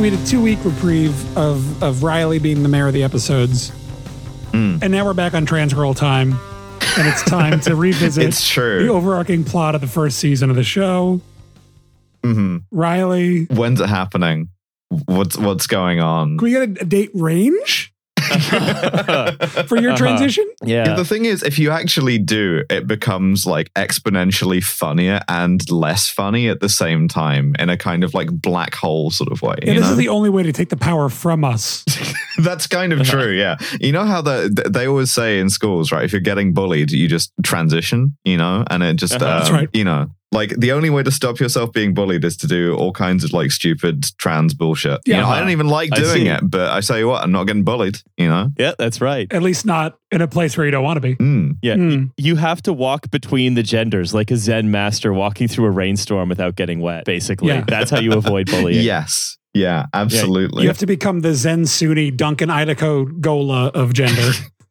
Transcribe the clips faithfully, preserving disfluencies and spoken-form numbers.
we had a two-week reprieve of, of Riley being the mayor of the episodes. Mm. And now we're back on Trans Girl time. And it's time to revisit it's true. the overarching plot of the first season of the show. Mm-hmm. Riley. When's it happening? What's what's going on? Can we get a, a date range for your transition? Uh-huh. Yeah. yeah. The thing is, if you actually do, it becomes like exponentially funnier and less funny at the same time in a kind of like black hole sort of way. Yeah, you this know? is the only way to take the power from us. That's kind of true, yeah. You know how the, they always say in schools, right? If you're getting bullied, you just transition, you know? And it just, uh-huh. um, That's right. you know, like the only way to stop yourself being bullied is to do all kinds of like stupid trans bullshit. Yeah. You know, I don't even like doing it, but I tell you what, I'm not getting bullied, you know? Yeah, that's right. At least not in a place where you don't want to be. Mm. Yeah, Mm. y- you have to walk between the genders like a Zen master walking through a rainstorm without getting wet, basically. Yeah. That's how you avoid bullying. Yes. Yeah, absolutely. You have to become the Zen Sunni Duncan Idaho Gola of gender.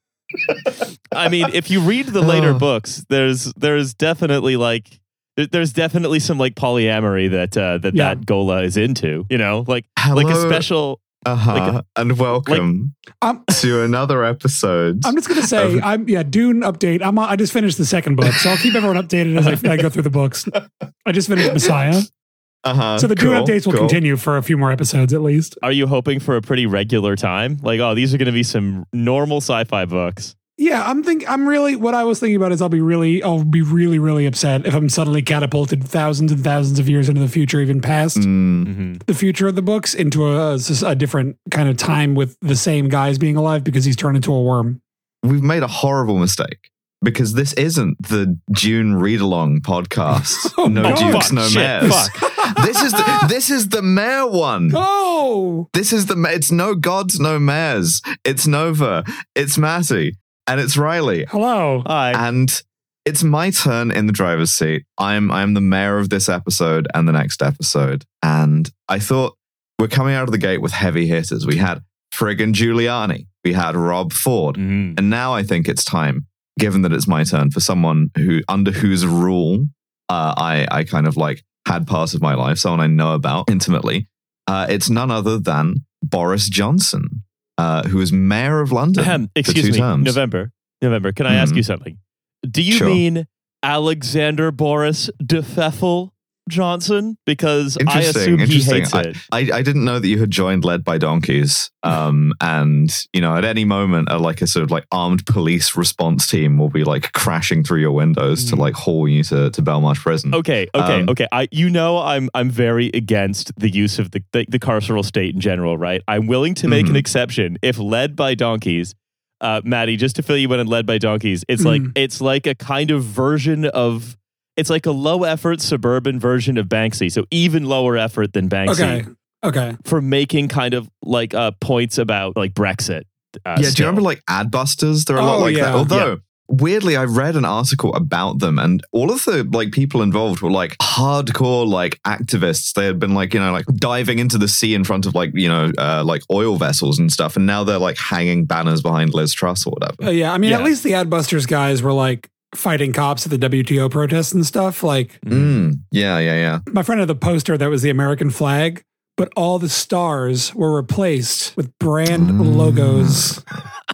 I mean, if you read the later Oh. books, there's there's definitely like there- there's definitely some like polyamory that uh, that Yeah. that Gola is into. You know, like Hello. like a special. Uh-huh. like a- and welcome I'm, to another episode. I'm just gonna say, of- I'm yeah, Dune update. I'm I just finished the second book, so I'll keep everyone updated as I, I go through the books. I just finished Messiah, uh-huh. so the Dune cool, updates will cool. continue for a few more episodes at least. Are you hoping for a pretty regular time? Like, oh, these are going to be some normal sci-fi books. Yeah, I'm think I'm really what I was thinking about is I'll be really I'll be really really upset if I'm suddenly catapulted thousands and thousands of years into the future, even past Mm. Mm-hmm. the future of the books, into a, a different kind of time with the same guys being alive because he's turned into a worm. We've made a horrible mistake because this isn't the Dune read-along podcast. Oh, no God. Dukes, Fuck, no shit, Mayors. fuck. This is the, this is the Mayor one. Oh, This is the it's no gods, no mayors. It's Nova. It's Matty. And it's Riley. hello. Hi. And it's my turn in the driver's seat. I'm I'm the mayor of this episode and the next episode. And I thought we're coming out of the gate with heavy hitters. We had friggin' Giuliani. We had Rob Ford. Mhm. And now I think it's time, given that it's my turn, for someone who under whose rule uh, I I kind of like had part of my life, someone I know about intimately. Uh, it's none other than Boris Johnson. Uh, who is mayor of London Ahem, for excuse two me, terms. November. November, can I ask Mhm. you something? Do you Sure. mean Alexander Boris de Pfeffel Johnson? Because I Interesting, assume he interesting. hates it. I, I didn't know that you had joined Led by Donkeys. Um, and, you know, at any moment, a, like a sort of like armed police response team will be like crashing through your windows to Mm. like haul you to, to Belmarsh prison. Okay, okay, Um, okay. I, you know, I'm, I'm very against the use of the, the, the carceral state in general, right? I'm willing to make an Mhm. exception if Led by Donkeys, uh, Maddie, just to fill you in on Led by Donkeys, it's like Mm. it's like a kind of version of, it's like a low effort suburban version of Banksy, so even lower effort than Banksy Okay, okay. for making kind of like uh, points about like Brexit. Uh, yeah, do still. you remember like Adbusters? They're a lot Oh, like yeah. that. Although, weirdly, I read an article about them and all of the like people involved were like hardcore like activists. They had been like, you know, like diving into the sea in front of like, you know, uh, like oil vessels and stuff. And now they're like hanging banners behind Liz Truss or whatever. Uh, yeah, I mean, Yeah. at least the Adbusters guys were like fighting cops at the W T O protests and stuff. Like, Mm, yeah, yeah, yeah. my friend had the poster that was the American flag, but all the stars were replaced with brand Mm. logos.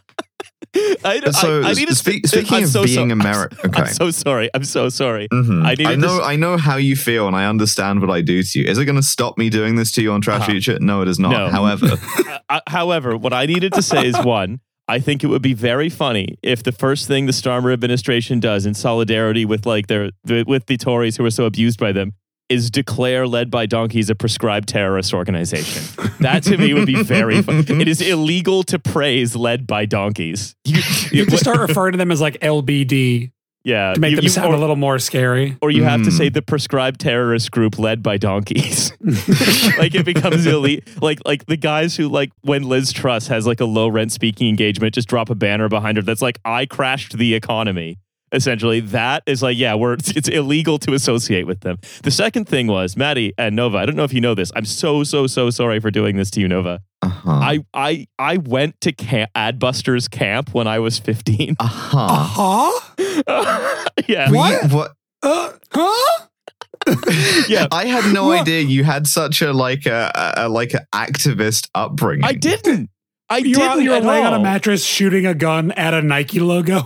I, don't- So, I, I need to spe- spe- speaking I'm of so being so- Ameri- I'm okay. so sorry. I'm so sorry. Mhm. I needed I know, to- I know how you feel, and I understand what I do to you. Is it going to stop me doing this to you on Trash Uh-huh. Future? No, it is not. No. However, Uh, however, what I needed to say is one, I think it would be very funny if the first thing the Starmer administration does in solidarity with like their with the Tories who are so abused by them is declare Led by Donkeys a prescribed terrorist organization. That to me would be very fun. It is illegal to praise Led by Donkeys. You, You have to start referring to them as like L B D yeah, to make you- them you- sound or, a little more scary. or you have to Mm. say the prescribed terrorist group led by donkeys. Like it becomes elite. Like like the guys who like when Liz Truss has like a low rent speaking engagement, just drop a banner behind her that's like I crashed the economy. Essentially, that is like yeah, we're it's, it's illegal to associate with them. The second thing was Maddie and Nova. I don't know if you know this. I'm so so so sorry for doing this to you, Nova. uh-huh. I I I went to camp, Adbusters camp when I was fifteen. uh-huh. Huh? Yeah. We- What? what? Uh, huh? Yeah, I had no What? idea you had such a like a, a, a like an activist upbringing. I didn't. I You didn't. were, you were at laying on a all. mattress shooting a gun at a Nike logo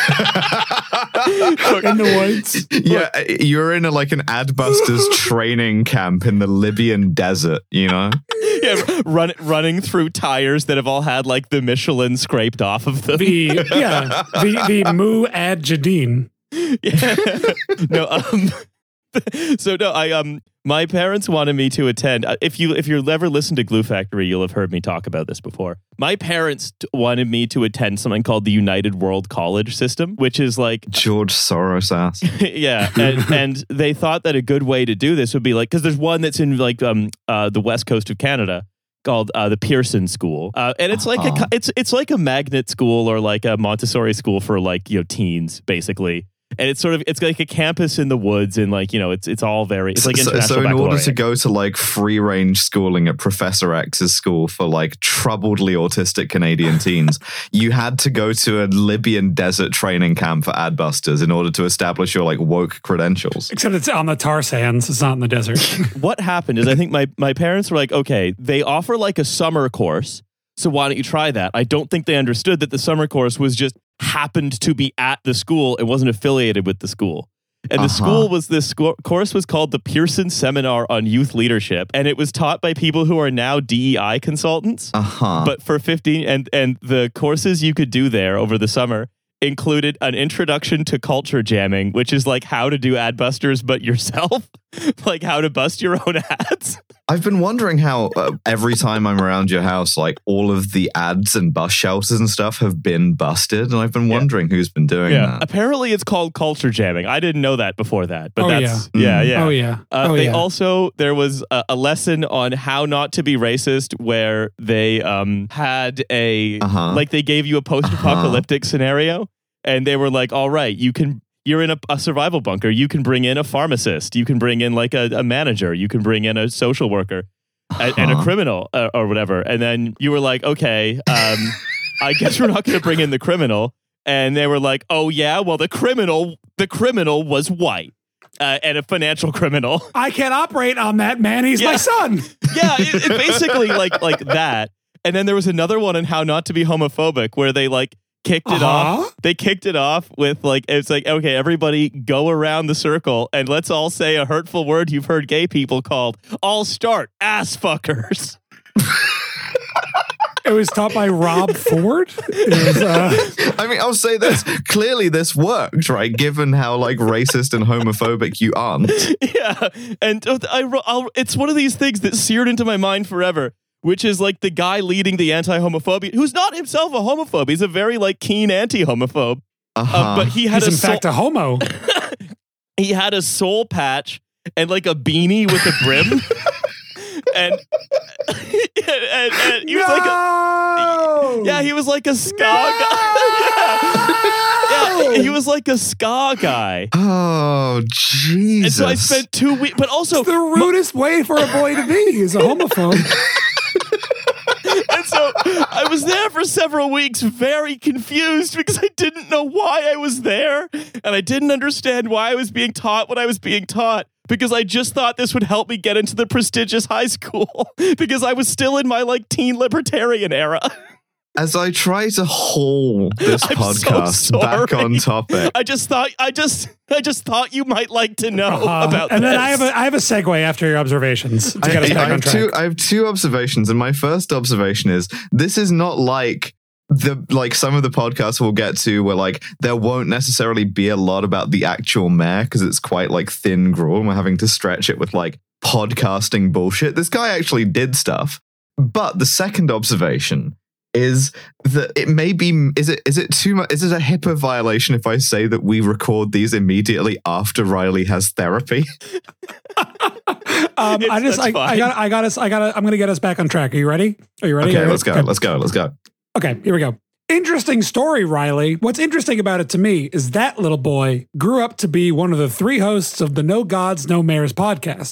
in the woods. Yeah, you're in a, like an Adbusters training camp in the Libyan desert, you know? Yeah, run, running through tires that have all had like the Michelin scraped off of them. The yeah, the the Mu Ad Jadeen. Yeah. No, um, so no, I um, my parents wanted me to attend. uh, If you if you've ever listened to Glue Factory, you'll have heard me talk about this before. My parents t- wanted me to attend something called the United World College System, which is like George Soros ass. yeah, and, and they thought that a good way to do this would be like because there's one that's in like um uh the west coast of Canada called uh, the Pearson School, uh, and it's like Uh-huh. a it's it's like a magnet school or like a Montessori school for like you know teens basically. And it's sort of it's like a campus in the woods, and like you know, it's it's all very it's like so, international. so in order baccalaureate. to go to like free range schooling at Professor X's school for like troubledly autistic Canadian teens, you had to go to a Libyan desert training camp for Adbusters in order to establish your like woke credentials. Except it's on the tar sands. It's not in the desert. What happened is I think my my parents were like, okay, they offer like a summer course, so why don't you try that? I don't think they understood that the summer course was just happened to be at the school. It wasn't affiliated with the school. And the Uh-huh. school was this sco- course was called the Pearson Seminar on Youth Leadership, and it was taught by people who are now D E I consultants. Uh-huh. But for fifteen and and the courses you could do there over the summer included an introduction to culture jamming, which is like how to do Adbusters but yourself, like how to bust your own ads. I've been wondering how uh, every time I'm around your house, like all of the ads and bus shelters and stuff have been busted. And I've been Yeah. wondering who's been doing Yeah, that. apparently it's called culture jamming. I didn't know that before that, but Oh, that's yeah. yeah, yeah. Oh yeah. Uh, oh they yeah. also there was a, a lesson on how not to be racist, where they um had a Uh-huh. like they gave you a post-apocalyptic scenario, and they were like, "All right, you can." You're in a, a survival bunker. You can bring in a pharmacist. You can bring in like a, a manager. You can bring in a social worker and, and a Uh-huh. criminal uh, or whatever. And then you were like, okay, um, I guess we're not going to bring in the criminal. And they were like, oh yeah, well the criminal, the criminal was white uh, and a financial criminal. I can't operate on that man. He's my Yeah. son. Yeah, it, it basically like like that. And then there was another one on how not to be homophobic, where they like kicked it Uh-huh. off. They kicked it off with like it's like okay, everybody go around the circle and let's all say a hurtful word you've heard gay people called. All start ass fuckers. It was taught by Rob Ford. It was, uh, I mean, I'll say this. Clearly this worked, right? Given how like racist and homophobic you aren't. Yeah, and uh, I I'll, it's one of these things that seared into my mind forever. Which is like the guy leading the anti-homophobia, who's not himself a homophobe. He's a very like keen anti-homophobe. Uh-huh. Uh, but he had he's a in soul, fact a homo. he had a soul patch and like a beanie with a brim, and, and, and, and he was like a, yeah, he was like a ska guy. Yeah, he was like a ska guy. Oh, Jesus. And so I spent two weeks, but also It's the rudest way for a boy to be is a homophobe. And so I was there for several weeks, very confused because I didn't know why I was there. And I didn't understand why I was being taught what I was being taught because I just thought this would help me get into the prestigious high school because I was still in my like teen libertarian era. As I try to haul this I'm so podcast back sorry. on topic. I just thought I just I just thought you might like to know Uh, about and this. then I have a I have a segue after your observations to I, get us I back on have track. two, I have two observations, and my first observation is this is not like the like some of the podcasts we'll get to where like there won't necessarily be a lot about the actual mayor because it's quite like thin gruel and we're having to stretch it with like podcasting bullshit. This guy actually did stuff. But the second observation is that it may be is it is it too much is it a HIPAA violation if I say that we record these immediately after Riley has therapy? um, I just That's I, I fine. got I got us I got I'm gonna get us back on track. Are you ready? Are you ready? Okay, Are you let's go. ready? Let's go. Let's go. Okay, here we go. Interesting story, Riley. What's interesting about it to me is that little boy grew up to be one of the three hosts of the No Gods, No Mayors podcast.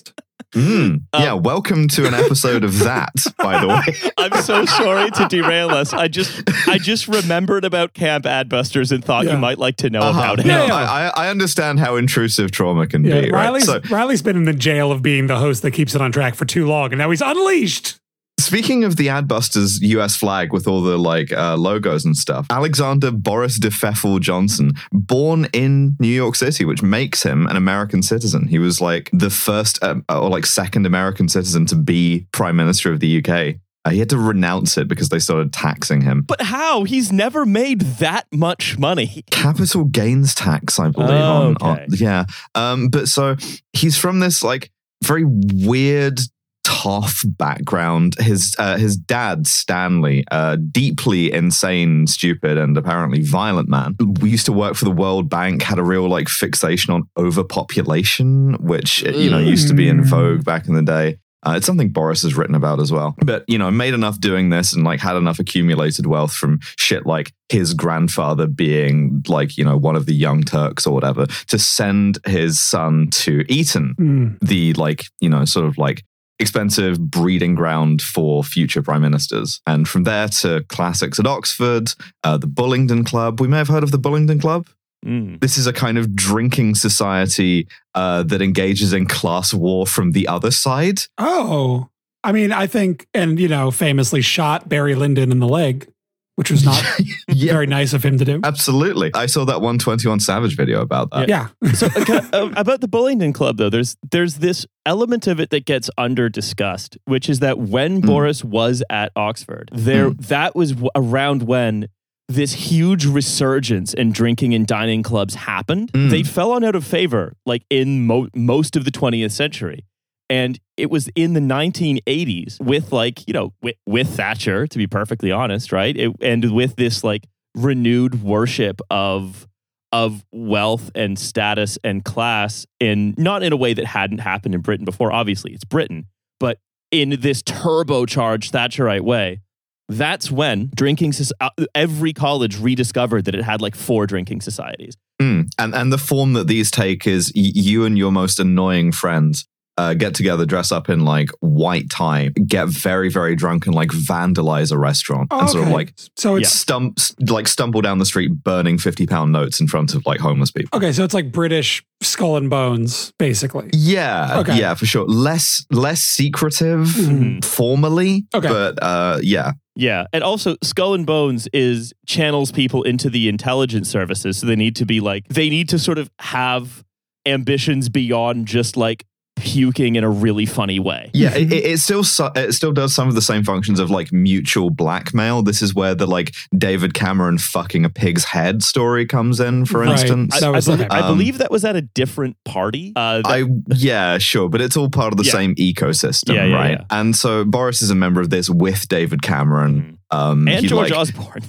Mm, yeah, um, welcome to an episode of that, by the way. I'm so sorry to derail us. I just I just remembered about Camp Adbusters and thought yeah. you might like to know uh-huh. about it. No, yeah, yeah. I, I understand how intrusive trauma can yeah, be. Riley's, right? so, Riley's been in the jail of being the host that keeps it on track for too long, and now he's unleashed. Speaking of the Adbusters U S flag with all the like uh, logos and stuff, Alexander Boris de Pfeffel Johnson, born in New York City, which makes him an American citizen. He was like the first um, or like second American citizen to be Prime Minister of the U K. Uh, he had to renounce it because they started taxing him. But how? He's never made that much money. Capital gains tax, I believe. Oh, on, okay. on yeah. Um, but so he's from this like very weird, tough background. His uh, his dad, Stanley, uh, deeply insane, stupid, and apparently violent man. We used to work for the World Bank, had a real like fixation on overpopulation, which you know used to be in vogue back in the day. Uh, it's something Boris has written about as well. But, you know, made enough doing this and like had enough accumulated wealth from shit like his grandfather being like, you know, one of the Young Turks or whatever, to send his son to Eton, mm. the like, you know, sort of like expensive breeding ground for future prime ministers. And from there to classics at Oxford, uh, the Bullingdon Club. We may have heard of the Bullingdon Club. Mm. This is a kind of drinking society uh, that engages in class war from the other side. Oh, I mean, I think, and, you know, famously shot Barry Lyndon in the leg, which was not yeah. very nice of him to do. Absolutely. I saw that one twenty-one Savage video about that. Yeah. So okay, uh, about the Bullingdon Club, though, there's there's this element of it that gets under discussed, which is that when mm. Boris was at Oxford, there mm. that was w- around when this huge resurgence in drinking and dining clubs happened. Mm. They fell on out of favor, like in mo- most of the twentieth century. And it was in the nineteen eighties with like, you know, with, with Thatcher, to be perfectly honest, right? It, and with this like renewed worship of of wealth and status and class, in not in a way that hadn't happened in Britain before. Obviously, it's Britain, but in this turbocharged Thatcherite way. That's when drinking, every college rediscovered that it had like four drinking societies. Mm. And and the form that these take is y- you and your most annoying friends uh, get together, dress up in like white tie, get very, very drunk and like vandalize a restaurant oh, and sort okay. of like so it's stump, like stumble down the street burning fifty pound notes in front of like homeless people. Okay, so it's like British Skull and Bones, basically. Yeah, okay. yeah, for sure. Less less secretive mm. formally, okay. but uh, yeah. Yeah, and also Skull and Bones is channels people into the intelligence services, so they need to be like, they need to sort of have ambitions beyond just like puking in a really funny way. Yeah, it, it still it still does some of the same functions of like mutual blackmail. This is where the like David Cameron fucking a pig's head story comes in, for right. instance. I, I, was, be- um, I believe that was at a different party. Uh, that- I yeah, sure, but it's all part of the yeah. same ecosystem, yeah, yeah, right? Yeah. And so Boris is a member of this with David Cameron. Mm. Um, and George like, Osborne.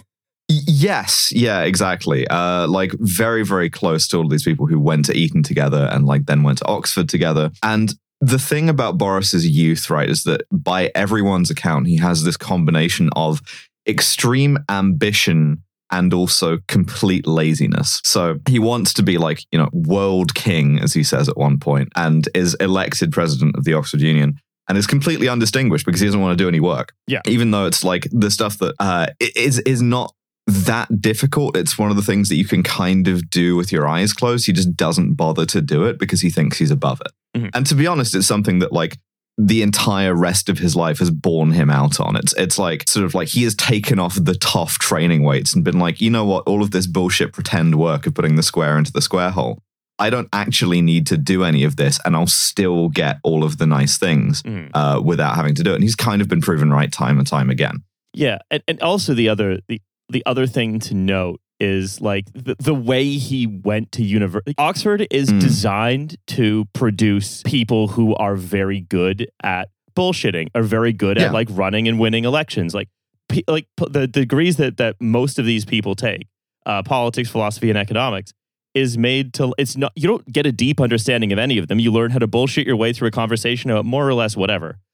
Yes, yeah, exactly. Uh, like very, very close to all these people who went to Eton together and like then went to Oxford together. And the thing about Boris's youth, right, is that by everyone's account, he has this combination of extreme ambition and also complete laziness. So he wants to be like, you know, world king, as he says at one point, and is elected president of the Oxford Union. And is completely undistinguished because he doesn't want to do any work. Yeah. Even though it's like the stuff that uh, is is not that difficult. It's one of the things that you can kind of do with your eyes closed. He just doesn't bother to do it because he thinks he's above it. Mm-hmm. And to be honest, it's something that like the entire rest of his life has borne him out on. It's it's like sort of like he has taken off the tough training weights and been like, you know what, all of this bullshit pretend work of putting the square into the square hole. I don't actually need to do any of this and I'll still get all of the nice things mm. uh, without having to do it. And he's kind of been proven right time and time again. Yeah. And, and also the other the, the other thing to note is like the, the way he went to university. Oxford is mm. designed to produce people who are very good at bullshitting, are very good yeah. at like running and winning elections. Like, p- like p- the degrees that, that most of these people take, uh, politics, philosophy, and economics, is made to, it's not, you don't get a deep understanding of any of them. You learn how to bullshit your way through a conversation about more or less whatever.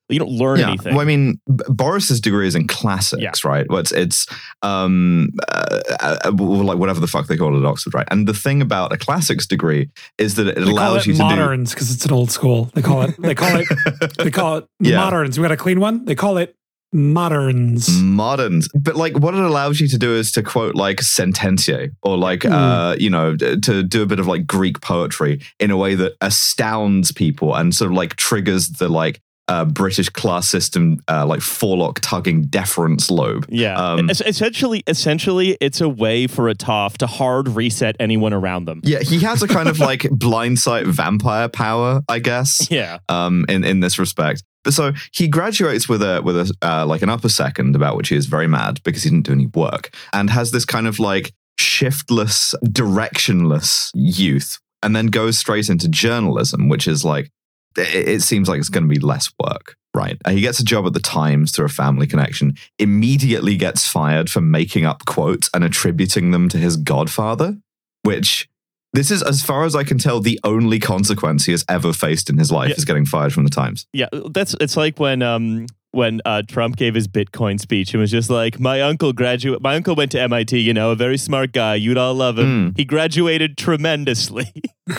You don't learn Yeah, anything. well, I mean, B- Boris's degree is in classics, Yeah. right? Well, it's it's um uh, uh, well, like whatever the fuck they call it at Oxford, right? And the thing about a classics degree is that it They call allows it you to moderns because it's an old school. They call it. They call it. They call it Yeah. moderns. We got a clean one. They call it moderns. do moderns. But like, what it allows you to do is to quote like Sententiae or like Mm. uh you know d- to do a bit of like Greek poetry in a way that astounds people and sort of like triggers the like. Uh, British class system, uh, like forelock tugging deference lobe. Yeah. Um, Es- essentially, essentially, it's a way for a Toph to hard reset anyone around them. Yeah, he has a kind of like blindsight vampire power, I guess. Yeah. Um, in in this respect. But so he graduates with a with a uh, like an upper second, about which he is very mad because he didn't do any work, and has this kind of like shiftless, directionless youth, and then goes straight into journalism, which is like. It seems like it's going to be less work, right? Uh, he gets a job at the Times through a family connection, immediately gets fired for making up quotes and attributing them to his godfather, which this is, as far as I can tell, the only consequence he has ever faced in his life Yeah. is getting fired from the Times. Yeah, that's it's like when um when uh, Trump gave his Bitcoin speech and was just like, my uncle graduate, my uncle went to M I T, you know, a very smart guy, you'd all love him. Mm. He graduated tremendously.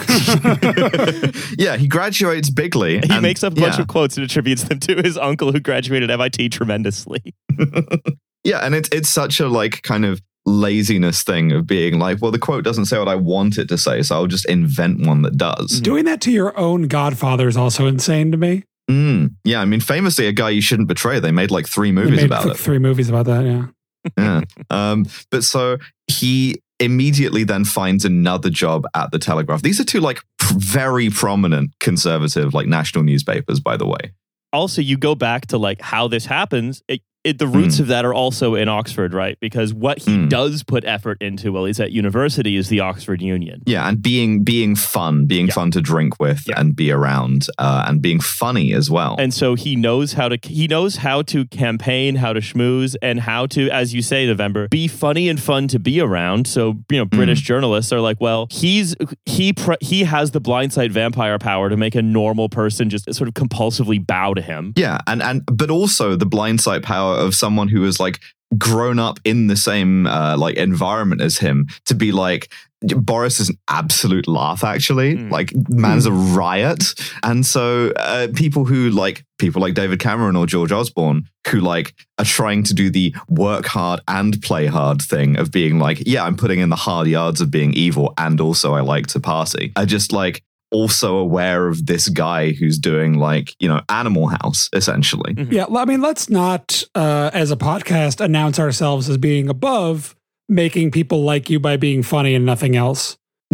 Yeah, he graduates bigly. He and- makes up a bunch yeah. of quotes and attributes them to his uncle who graduated M I T tremendously. Yeah, and it's it's such a like kind of laziness thing of being like, well, the quote doesn't say what I want it to say, so I'll just invent one that does. Doing that to your own godfather is also insane to me. Mm, yeah, I mean, famously, a guy you shouldn't betray. They made like three They movies made about th- it. three movies about that. Yeah. Yeah. Um, but so he immediately then finds another job at the Telegraph. These are two like pr- very prominent conservative, like national newspapers, by the way. Also, you go back to like how this happens. It, it, the roots Mm. of that are also in Oxford, right? Because what he Mm. does put effort into while he's at university is the Oxford Union. Yeah, and being being fun, being Yeah. fun to drink with Yeah. and be around, uh, and being funny as well. And so he knows how to he knows how to campaign, how to schmooze, and how to, as you say, November, be funny and fun to be around. So you know, British journalists are like, well, he's he pre- he has the blindsight vampire power to make a normal person just sort of compulsively bow to him. Yeah, and and but also the blindsight power of someone who is like grown up in the same uh, like environment as him to be like, Boris is an absolute laugh, actually. Mm. Like, man's a riot. And so uh, people who like people like David Cameron or George Osborne who like are trying to do the work hard and play hard thing of being like, yeah, I'm putting in the hard yards of being evil and also I like to party. I just like also aware of this guy who's doing like, you know, Animal House, essentially. Yeah. I mean, let's not, uh, as a podcast, announce ourselves as being above making people like you by being funny and nothing else.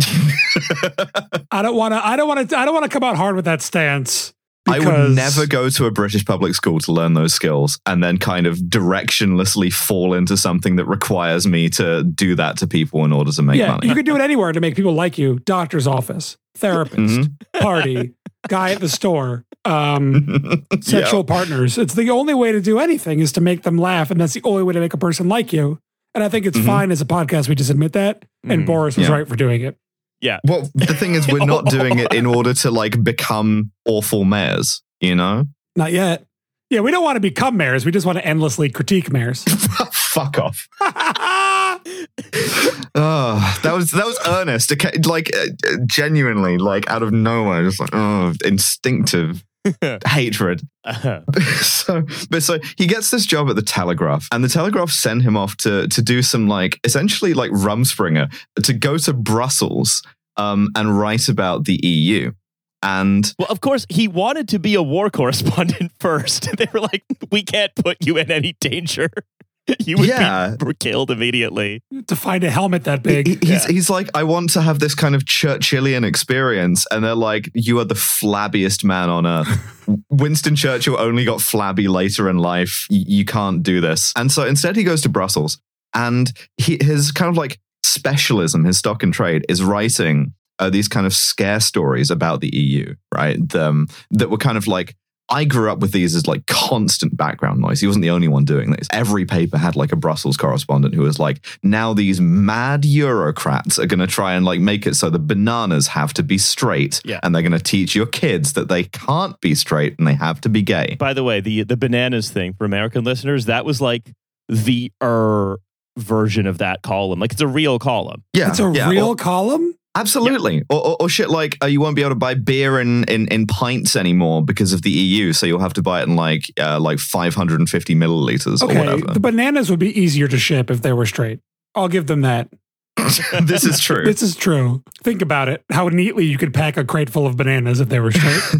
I don't want to, I don't want to, I don't want to come out hard with that stance. I would because- never go to a British public school to learn those skills and then kind of directionlessly fall into something that requires me to do that to people in order to make Yeah, money. you could do it anywhere to make people like you. Doctor's office, therapist, Mhm. party, guy at the store, um, sexual partners. It's the only way to do anything is to make them laugh. And that's the only way to make a person like you. And I think it's Mhm. fine as a podcast. We just admit that. And Mhm. Boris was Yeah. right for doing it. Yeah. Well, the thing is, we're not doing it in order to like become awful mayors, you know? Not yet. Yeah, we don't want to become mayors. We just want to endlessly critique mayors. Fuck off. Oh, that was that was earnest. Okay, like uh, genuinely, like out of nowhere, just like oh, instinctive hatred. Uh, So, but so he gets this job at the Telegraph, and the Telegraph send him off to to do some like essentially like Rumspringer to go to Brussels um, and write about the E U. And well, of course, he wanted to be a war correspondent first. They were like, we can't put you in any danger. You would Yeah. be killed immediately. To find a helmet that he, big. he's Yeah. he's like, I want to have this kind of Churchillian experience, and they're like, you are the flabbiest man on earth. Winston Churchill only got flabby later in life. Y- you can't do this. And so instead, he goes to Brussels, and he, his kind of like specialism, his stock and trade, is writing uh, these kind of scare stories about the E U, right? Um, that were kind of like I grew up with these as like constant background noise. He wasn't the only one doing this. Every paper had like a Brussels correspondent who was like, now these mad Eurocrats are going to try and like make it so the bananas have to be straight. Yeah. And they're going to teach your kids that they can't be straight and they have to be gay. By the way, the the bananas thing for American listeners, that was like the er version of that column. Like it's a real column. Yeah. It's a yeah, real or- column? Absolutely. Or, or, or shit like uh, you won't be able to buy beer in, in, in pints anymore because of the E U. So you'll have to buy it in like uh, like five hundred fifty milliliters or Okay, whatever. the bananas would be easier to ship if they were straight. I'll give them that. This is true. This is true. Think about it. How neatly you could pack a crate full of bananas if they were straight.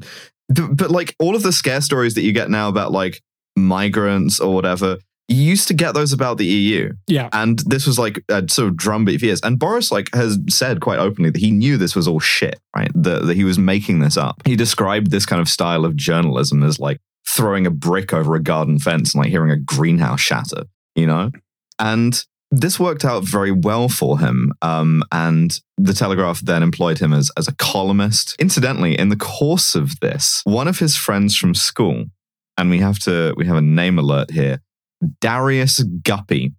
But like all of the scare stories that you get now about like migrants or whatever, you used to get those about the E U. Yeah. And this was like a sort of drumbeat for years. And Boris like has said quite openly that he knew this was all shit, right? That, that he was making this up. He described this kind of style of journalism as like throwing a brick over a garden fence and like hearing a greenhouse shatter, you know? And this worked out very well for him. Um, and the Telegraph then employed him as, as a columnist. Incidentally, in the course of this, one of his friends from school, and we have to, we have a name alert here, Darius Guppy.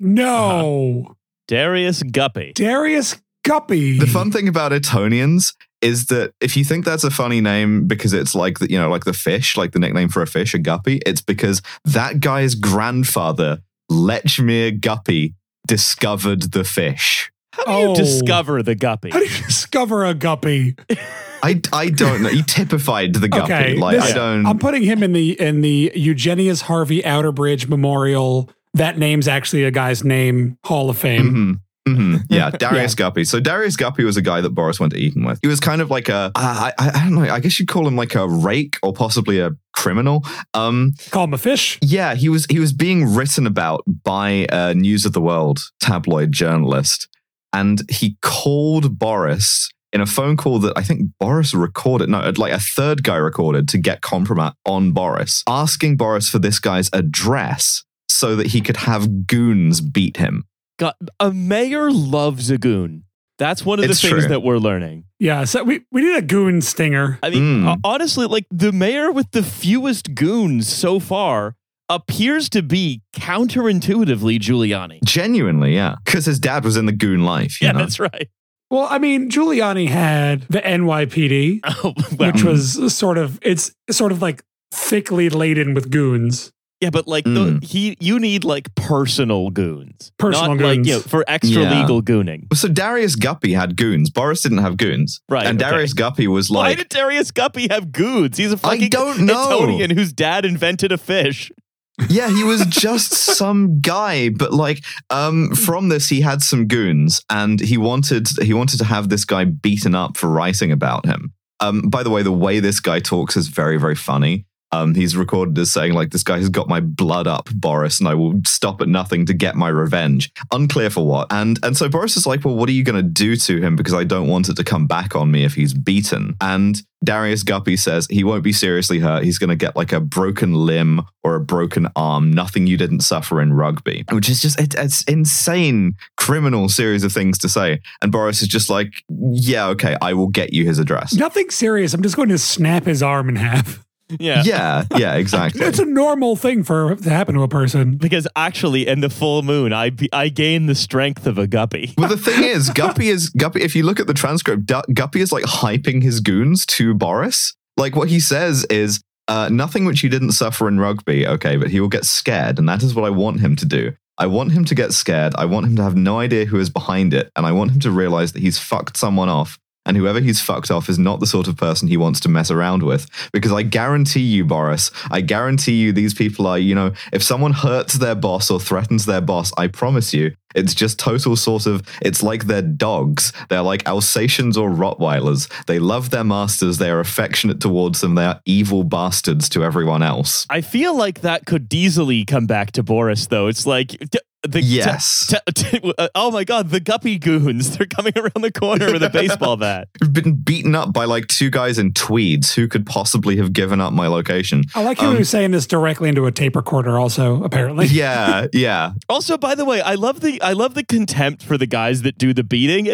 No. Uh-huh. Darius Guppy. Darius Guppy. The fun thing about Etonians is that if you think that's a funny name because it's like the, you know, like the fish, like the nickname for a fish, a guppy, it's because that guy's grandfather, Lechmere Guppy, discovered the fish. How do you Oh. discover the guppy? How do you discover a guppy? I, I don't know. He typified the guppy. Okay, like this- I don't. I'm putting him in the in the Eugenius Harvey Outerbridge Memorial. That name's actually a guy's name, Hall of Fame. Mhm, mhm. Yeah, Darius Guppy. So Darius Guppy was a guy that Boris went to Eton with. He was kind of like a, I, I, I don't know, I guess you'd call him like a rake or possibly a criminal. Um, Call him a fish. yeah, he was he was being written about by a News of the World tabloid journalist, and he called Boris in a phone call that I think Boris recorded, no, like a third guy recorded to get compromat on Boris, asking Boris for this guy's address so that he could have goons beat him. God, a mayor loves a goon. That's one of the It's things true. that we're learning. Yeah, so we, we need a goon stinger. I mean, Mm. uh, honestly, like the mayor with the fewest goons so far appears to be counterintuitively Giuliani. Genuinely, yeah. Because his dad was in the goon life. You Yeah, know? that's right. Well, I mean, Giuliani had the N Y P D, Oh, well, which was sort of, it's sort of like thickly laden with goons. yeah, but like Mm. the, he, you need like personal goons, Personal not like goons. you know, for extra Yeah. legal gooning. So Darius Guppy had goons. Boris didn't have goons. Right, And okay. Darius Guppy was Why like, did Darius Guppy have goons? He's a fucking don't know. Etonian whose dad invented a fish. yeah, he was just some guy. But like, um, from this, he had some goons, and he wanted he wanted to have this guy beaten up for writing about him. Um, by the way, the way this guy talks is very, very funny. Um, he's recorded as saying, like, this guy has got my blood up, Boris, and I will stop at nothing to get my revenge. Unclear for what. And and so Boris is like, well, what are you going to do to him? Because I don't want it to come back on me if he's beaten. And Darius Guppy says he won't be seriously hurt. He's going to get like a broken limb or a broken arm. Nothing you didn't suffer in rugby. Which is just, it, it's insane, criminal series of things to say. And Boris is just like, yeah, okay, I will get you his address. Nothing serious. I'm just going to snap his arm in half. Yeah. Yeah, yeah, exactly. It's a normal thing for to happen to a person. Because actually, in the full moon, I be, I gain the strength of a guppy. Well, the thing is, Guppy is Guppy. If you look at the transcript, Du- Guppy is like hyping his goons to Boris. Like what he says is, uh, "Nothing which you didn't suffer in rugby, okay, but he will get scared, and that is what I want him to do. I want him to get scared. I want him to have no idea who is behind it, and I want him to realize that he's fucked someone off." And whoever he's fucked off is not the sort of person he wants to mess around with. Because I guarantee you, Boris, I guarantee you these people are, you know, if someone hurts their boss or threatens their boss, I promise you, it's just total sort of, it's like they're dogs. They're like Alsatians or Rottweilers. They love their masters. They are affectionate towards them. They are evil bastards to everyone else. I feel like that could easily come back to Boris, though. It's like, d- the, Yes. t- t- uh, oh my God, the guppy goons. They're coming around the corner with a baseball bat. We've been beaten up by like two guys in tweeds. Who could possibly have given up my location? I like you Um, were saying this directly into a tape recorder also, apparently. Yeah, yeah. Also, by the way, I love the I love the contempt for the guys that do the beating. It's like,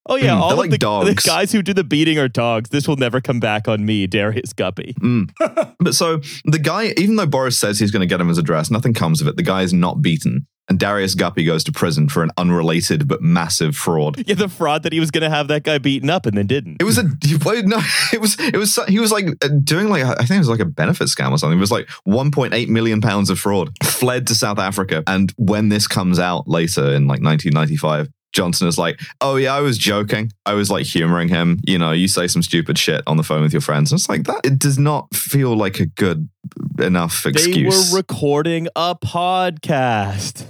Oh yeah, Mm, all they're of like the, dogs. the guys who do the beating are dogs. This will never come back on me, Darius Guppy. Mm. But so the guy, even though Boris says he's going to get him his address, nothing comes of it. The guy is not beaten. And Darius Guppy goes to prison for an unrelated but massive fraud. Yeah, the fraud that he was going to have that guy beaten up and then didn't. It was a wait, no. It was it was he was like doing like I think it was like a benefit scam or something. It was like one point eight million pounds of fraud. Fled to South Africa, and when this comes out later in like nineteen ninety-five, Johnson is like, "Oh yeah, I was joking. I was like humoring him. You know, you say some stupid shit on the phone with your friends." And it's like that. It does not feel like a good enough excuse. They were recording a podcast.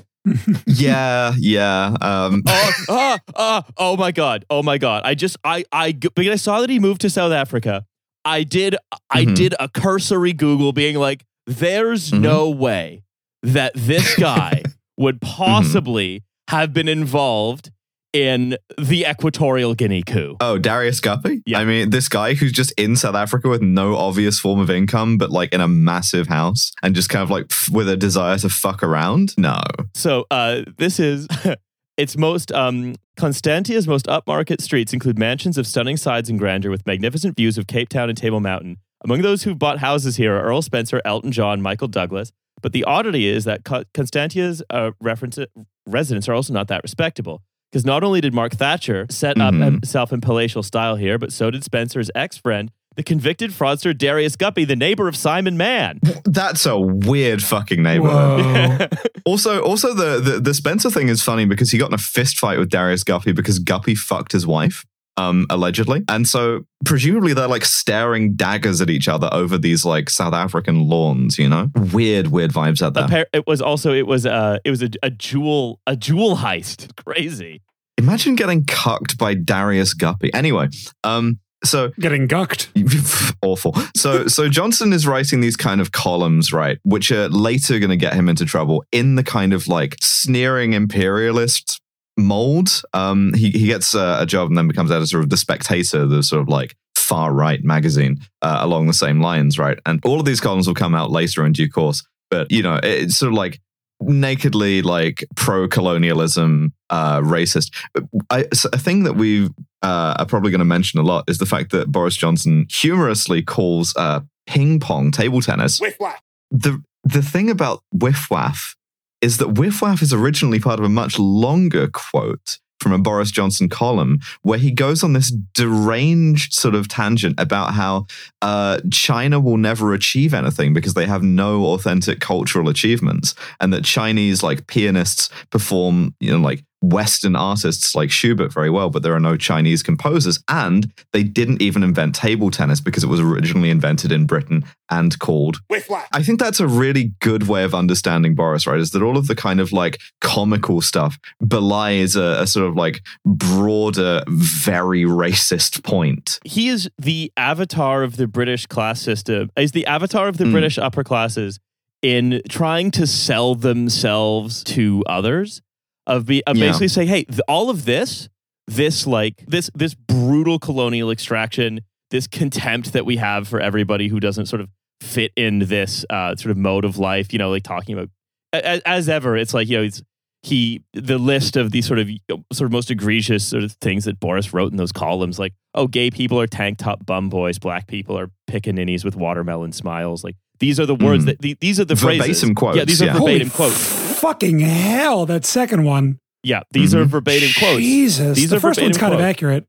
yeah, yeah. Um. oh, oh, oh, oh my god! Oh my god! I just, I, I, because I saw that he moved to South Africa. I did, I Mhm. did a cursory Google, being like, "There's Mhm. no way that this guy would possibly have been involved in the Equatorial Guinea coup." Oh, Darius Guppy? Yeah. I mean, this guy who's just in South Africa with no obvious form of income, but like in a massive house and just kind of like f- with a desire to fuck around? No. So uh, this is its most um, Constantia's most upmarket streets include mansions of stunning size and grandeur with magnificent views of Cape Town and Table Mountain. Among those who've bought houses here are Earl Spencer, Elton John, Michael Douglas. But the oddity is that Co- Constantia's uh, reference- residents are also not that respectable. Because not only did Mark Thatcher set up Mhm. himself in palatial style here, but so did Spencer's ex-friend, the convicted fraudster Darius Guppy, the neighbor of Simon Mann. That's a weird fucking neighborhood. Whoa. Also, also the, the the Spencer thing is funny because he got in a fist fight with Darius Guppy because Guppy fucked his wife, um, allegedly. And so presumably they're like staring daggers at each other over these like South African lawns, you know? Weird, weird vibes out there. Appar- it was also it was uh it was a, a jewel a jewel heist. Crazy. Imagine getting cucked by Darius Guppy. Anyway, um, so Getting gucked. awful. So so Johnson is writing these kind of columns, right, which are later going to get him into trouble in the kind of like sneering imperialist mold. Um, he he gets uh, a job and then becomes editor of The Spectator, the sort of like far right magazine, uh, along the same lines, right? And all of these columns will come out later in due course. But you know, it's sort of like nakedly like pro-colonialism, uh, racist. I, a thing that we uh, are probably going to mention a lot is the fact that Boris Johnson humorously calls uh, ping pong table tennis. Whiff whack. The the thing about Whiff Waff is that Whiff Waff is originally part of a much longer quote from a Boris Johnson column where he goes on this deranged sort of tangent about how uh, China will never achieve anything because they have no authentic cultural achievements, and that Chinese like pianists perform, you know, like Western artists like Schubert very well, but there are no Chinese composers, and they didn't even invent table tennis because it was originally invented in Britain and called Whiff whack. I think that's a really good way of understanding Boris, right? Is that all of the kind of like comical stuff belies a, a sort of like broader, very racist point. He is the avatar of the British class system. He's the avatar of the Mm. British upper classes in trying to sell themselves to others. Of, be, of Yeah. basically saying, hey, th- all of this, this like this this brutal colonial extraction, this contempt that we have for everybody who doesn't sort of fit in this uh, sort of mode of life, you know, like talking about as, as ever, it's like, you know, it's he the list of these sort of sort of most egregious sort of things that Boris wrote in those columns, like, oh, gay people are tank top bum boys, black people are pickaninnies with watermelon smiles, like these are the words Mm. that the, these are the Verbatim phrases. quotes, Yeah, these are yeah. verbatim Holy quotes. Fucking hell, that second one. Yeah, these are Mhm. verbatim quotes. Jesus. These the are first verbatim one's kind quotes. of accurate.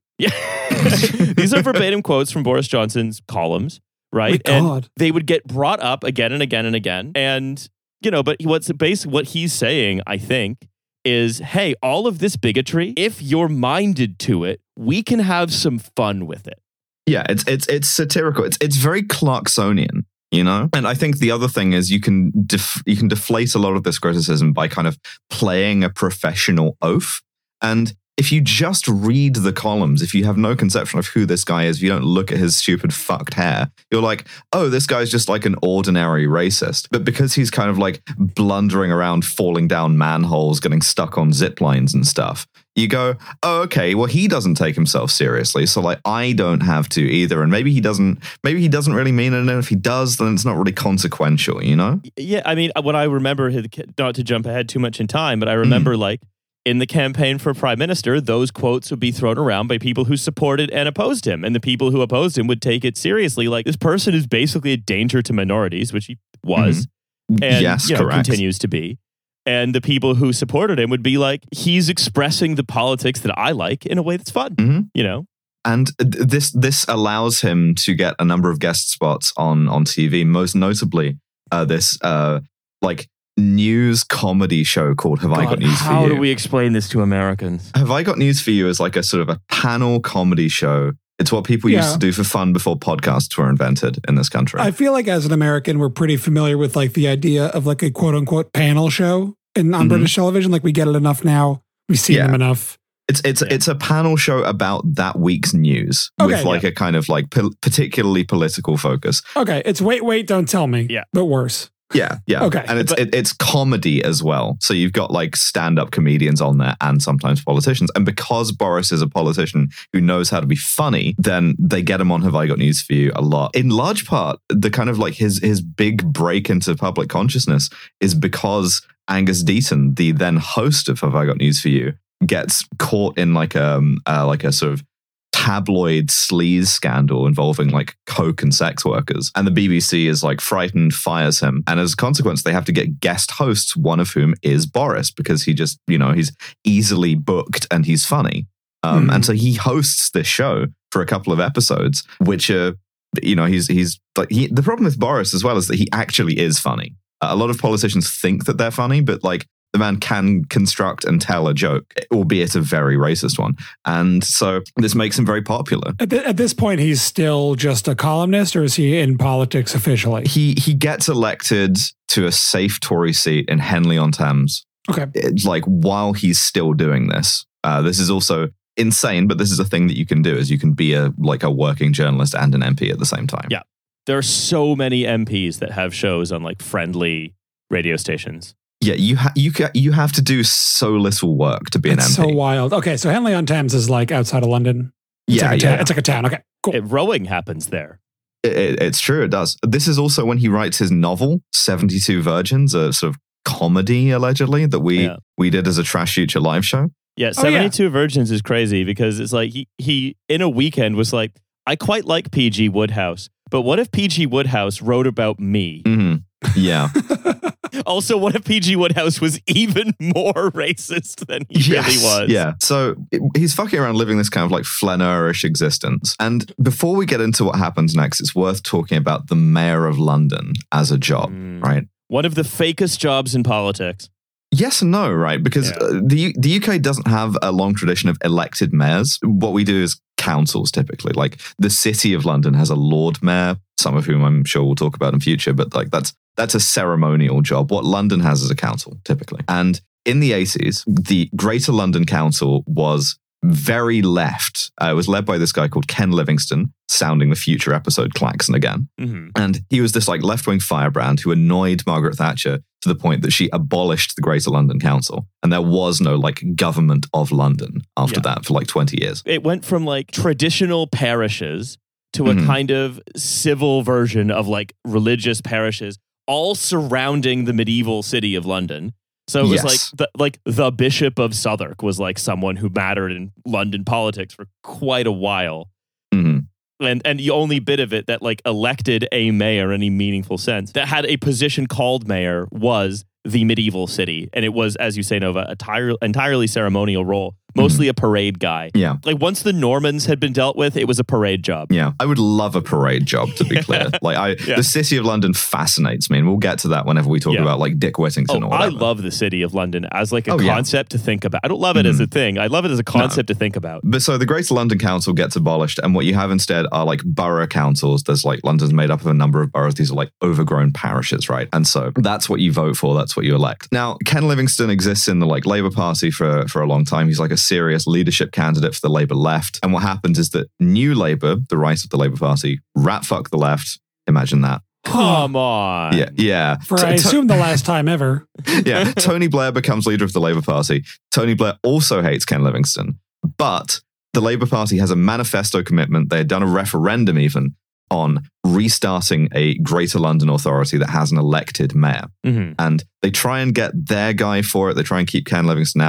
Yeah. These are verbatim quotes from Boris Johnson's columns, right? My and God. they would get brought up again and again and again. And, you know, but what's base what he's saying, I think, is, hey, all of this bigotry, if you're minded to it, we can have some fun with it. Yeah, it's it's it's satirical. It's it's very Clarksonian, you know. And I think the other thing is you can def- you can deflate a lot of this criticism by kind of playing a professional oath. And if you just read the columns, if you have no conception of who this guy is, if you don't look at his stupid fucked hair, you're like, oh, this guy's just like an ordinary racist. But because he's kind of like blundering around, falling down manholes, getting stuck on zip lines and stuff, you go, oh, okay, well, he doesn't take himself seriously. So like, I don't have to either. And maybe he doesn't, maybe he doesn't really mean it. And if he does, then it's not really consequential, you know? Yeah, I mean, what I remember, not to jump ahead too much in time, but I remember like in the campaign for prime minister, those quotes would be thrown around by people who supported and opposed him. And the people who opposed him would take it seriously. Like, this person is basically a danger to minorities, which he was. Mm-hmm. And yes, you know, correct. continues to be. And the people who supported him would be like, he's expressing the politics that I like in a way that's fun, Mm-hmm. you know? And this this allows him to get a number of guest spots on, on T V, most notably uh, this uh, like news comedy show called Have I God, Got News For how You? do we explain this to Americans? Have I Got News For You is like a sort of a panel comedy show. It's what people Yeah. used to do for fun before podcasts were invented in this country. I feel like as an American, we're pretty familiar with like the idea of like a quote unquote panel show in on Mhm. British television. Like we get it enough now. We've seen Yeah. them enough. It's it's Yeah. it's a panel show about that week's news with Okay, like a kind of like pol- particularly political focus. Okay, it's wait, wait, don't tell me. Yeah. But worse. Yeah, yeah. Okay. And it's But- it, it's comedy as well. So you've got like stand-up comedians on there and sometimes politicians. And because Boris is a politician who knows how to be funny, then they get him on Have I Got News For You a lot. In large part, the kind of like his his big break into public consciousness is because Angus Deaton, the then host of Have I Got News For You, gets caught in like um uh, like a sort of tabloid sleaze scandal involving like coke and sex workers, and the B B C is like frightened, fires him, and as a consequence they have to get guest hosts, one of whom is Boris, because he just, you know, he's easily booked and he's funny. Um, Mhm. and so he hosts this show for a couple of episodes, which are, you know, he's he's like he, the problem with Boris as well is that he actually is funny. Uh, a lot of politicians think that they're funny, but like the man can construct and tell a joke, albeit a very racist one. And so this makes him very popular. At, th- at this point, he's still just a columnist, or is he in politics officially? He he gets elected to a safe Tory seat in Henley-on-Thames, Okay. it's like while he's still doing this. Uh, this is also insane, but this is a thing that you can do, is you can be a like a working journalist and an M P at the same time. Yeah. There are so many M Ps that have shows on like friendly radio stations. Yeah, you ha- you ca- you have to do so little work to be It's an M P. so wild. Okay, so Henley on Thames is like outside of London. It's Yeah, like a yeah. ta- It's like a town. Okay, cool. It, rowing happens there. It, it- it's true, it does. This is also when he writes his novel, seventy-two Virgins, a sort of comedy, allegedly, that we, Yeah. we did as a Trash Future live show. Yeah, Oh, yeah. seventy-two Virgins is crazy because it's like he, he, in a weekend, was like, I quite like P G Woodhouse, but what if P G Woodhouse wrote about me? hmm Yeah. Also, what if P G Woodhouse was even more racist than he really was? Yeah. So it- he's fucking around living this kind of like flaneur-ish existence. And before we get into what happens next, it's worth talking about the mayor of London as a job, Mm. right? One of the fakest jobs in politics. Yes and no, right? Because Yeah. uh, the U- the U K doesn't have a long tradition of elected mayors. What we do is councils typically. Like the city of London has a Lord Mayor, some of whom I'm sure we'll talk about in future, but like that's that's a ceremonial job. What London has is a council typically. And in the eighties, the Greater London Council was very left. Uh, it was led by this guy called Ken Livingstone, sounding the future episode Klaxon again. Mm-hmm. And he was this like left-wing firebrand who annoyed Margaret Thatcher to the point that she abolished the Greater London Council. And there was no like government of London after Yeah. that for like twenty years. It went from like traditional parishes to a Mhm. kind of civil version of like religious parishes, all surrounding the medieval city of London. So it was Yes. like the, like the Bishop of Southwark was like someone who mattered in London politics for quite a while. Mhm. And and the only bit of it that like elected a mayor in any meaningful sense that had a position called mayor was the medieval city. And it was, as you say, Nova, a tire- entirely ceremonial role, mostly a parade guy. Yeah. Like once the Normans had been dealt with, it was a parade job. Yeah. I would love a parade job, to be clear. Like I Yeah. the city of London fascinates me, and we'll get to that whenever we talk Yeah. about like Dick Whittington Oh, or whatever. I love the city of London as like a Oh, yeah. concept to think about. I don't love it as a thing. I love it as a concept to think about. But so the Greater London Council gets abolished, and what you have instead are like borough councils. There's like London's made up of a number of boroughs. These are like overgrown parishes, right? And so that's what you vote for. That's what you elect. Now, Ken Livingstone exists in the like Labour Party for for a long time. He's like a serious leadership candidate for the Labour left. And what happens is that New Labour, the right of the Labour Party, rat fuck the left. Imagine that. Come on. Yeah, yeah. For To- I to- assume the last time ever. yeah, Tony Blair becomes leader of the Labour Party. Tony Blair also hates Ken Livingstone, but the Labour Party has a manifesto commitment. They had done a referendum even on restarting a Greater London Authority that has an elected mayor. Mhm. And they try and get their guy for it. They try and keep Ken Livingstone out.